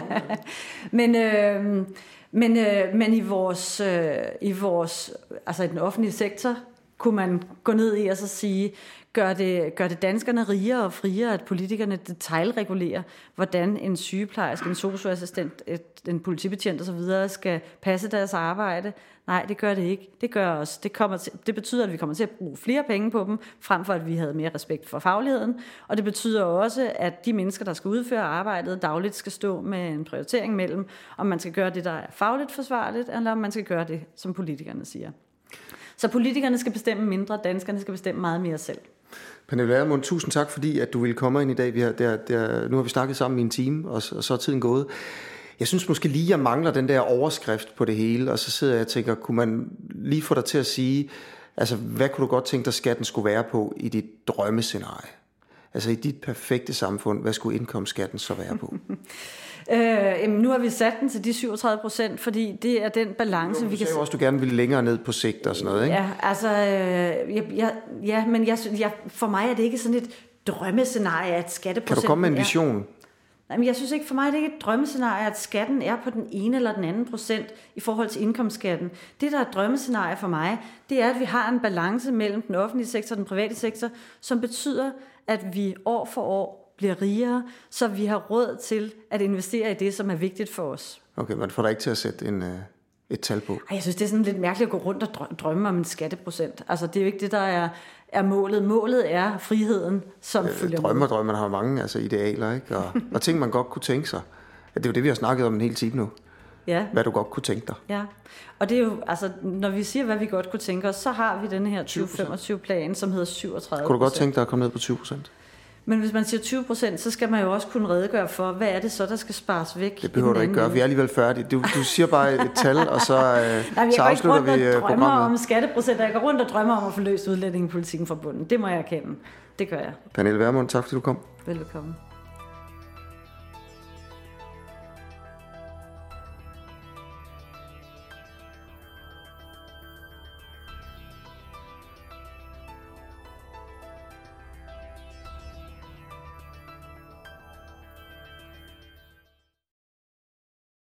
B: Men i vores, altså i den offentlige sektor, kunne man gå ned i og så sige, gør det danskerne rigere og friere, at politikerne detailregulerer, hvordan en sygeplejerske, en sosu-assistent, en politibetjent osv. skal passe deres arbejde? Nej, det gør det ikke. Det betyder, at vi kommer til at bruge flere penge på dem, frem for at vi havde mere respekt for fagligheden. Og det betyder også, at de mennesker, der skal udføre arbejdet, dagligt skal stå med en prioritering mellem, om man skal gøre det, der er fagligt forsvarligt, eller om man skal gøre det, som politikerne siger. Så politikerne skal bestemme mindre, danskerne skal bestemme meget mere selv.
A: Pernille Vermund, tusind tak, fordi at du ville komme ind i dag. Nu har vi snakket sammen i en time, og så er tiden gået. Jeg synes måske lige, jeg mangler den der overskrift på det hele, og så sidder jeg og tænker, kunne man lige få dig til at sige, altså hvad kunne du godt tænke dig, skatten skulle være på i dit drømmescenarie? Altså i dit perfekte samfund, hvad skulle indkomstskatten så være på?
B: Nu har vi sat den til de 37%, fordi det er den balance, vi kan...
A: Du sagde også, du gerne ville længere ned på sigt og sådan noget, ikke?
B: Ja, altså... men for mig er det ikke sådan et drømmescenarie, at skatteprocenten...
A: Kan du komme med en vision?
B: Nej, men jeg synes ikke, for mig er det ikke et drømmescenarie, at skatten er på den ene eller den anden procent i forhold til indkomstskatten. Det, der er et drømmescenarie for mig, det er, at vi har en balance mellem den offentlige sektor og den private sektor, som betyder, at vi år for år bliver rigere, så vi har råd til at investere i det, som er vigtigt for os.
A: Okay, men får dig ikke til at sætte et tal på?
B: Jeg synes, det er sådan lidt mærkeligt at gå rundt og drømme om en skatteprocent. Altså, det er jo ikke det, der er målet. Målet er friheden, som følger med.
A: Drømmer har mange idealer, ikke? Og ting, man godt kunne tænke sig. Det er jo det, vi har snakket om en hel time nu.
B: Ja.
A: Hvad du godt kunne tænke dig.
B: Ja, og det er jo, altså, når vi siger, hvad vi godt kunne tænke os, så har vi denne her 2025-plan, som hedder 37%.
A: Kunne du godt tænke dig at komme ned på 20%?
B: Men hvis man siger 20%, så skal man jo også kunne redegøre for, hvad er det så, der skal spares væk.
A: Det behøver du ikke gøre, vi er alligevel færdige. Du siger bare et tal, og så afslutter vi programmet.
B: Jeg drømmer om skatteprocenter, jeg går rundt og drømmer om at få løst udlændingepolitikken fra bunden. Det må jeg erkende. Det gør jeg.
A: Pernille Vermund, tak fordi du kom.
B: Velkommen.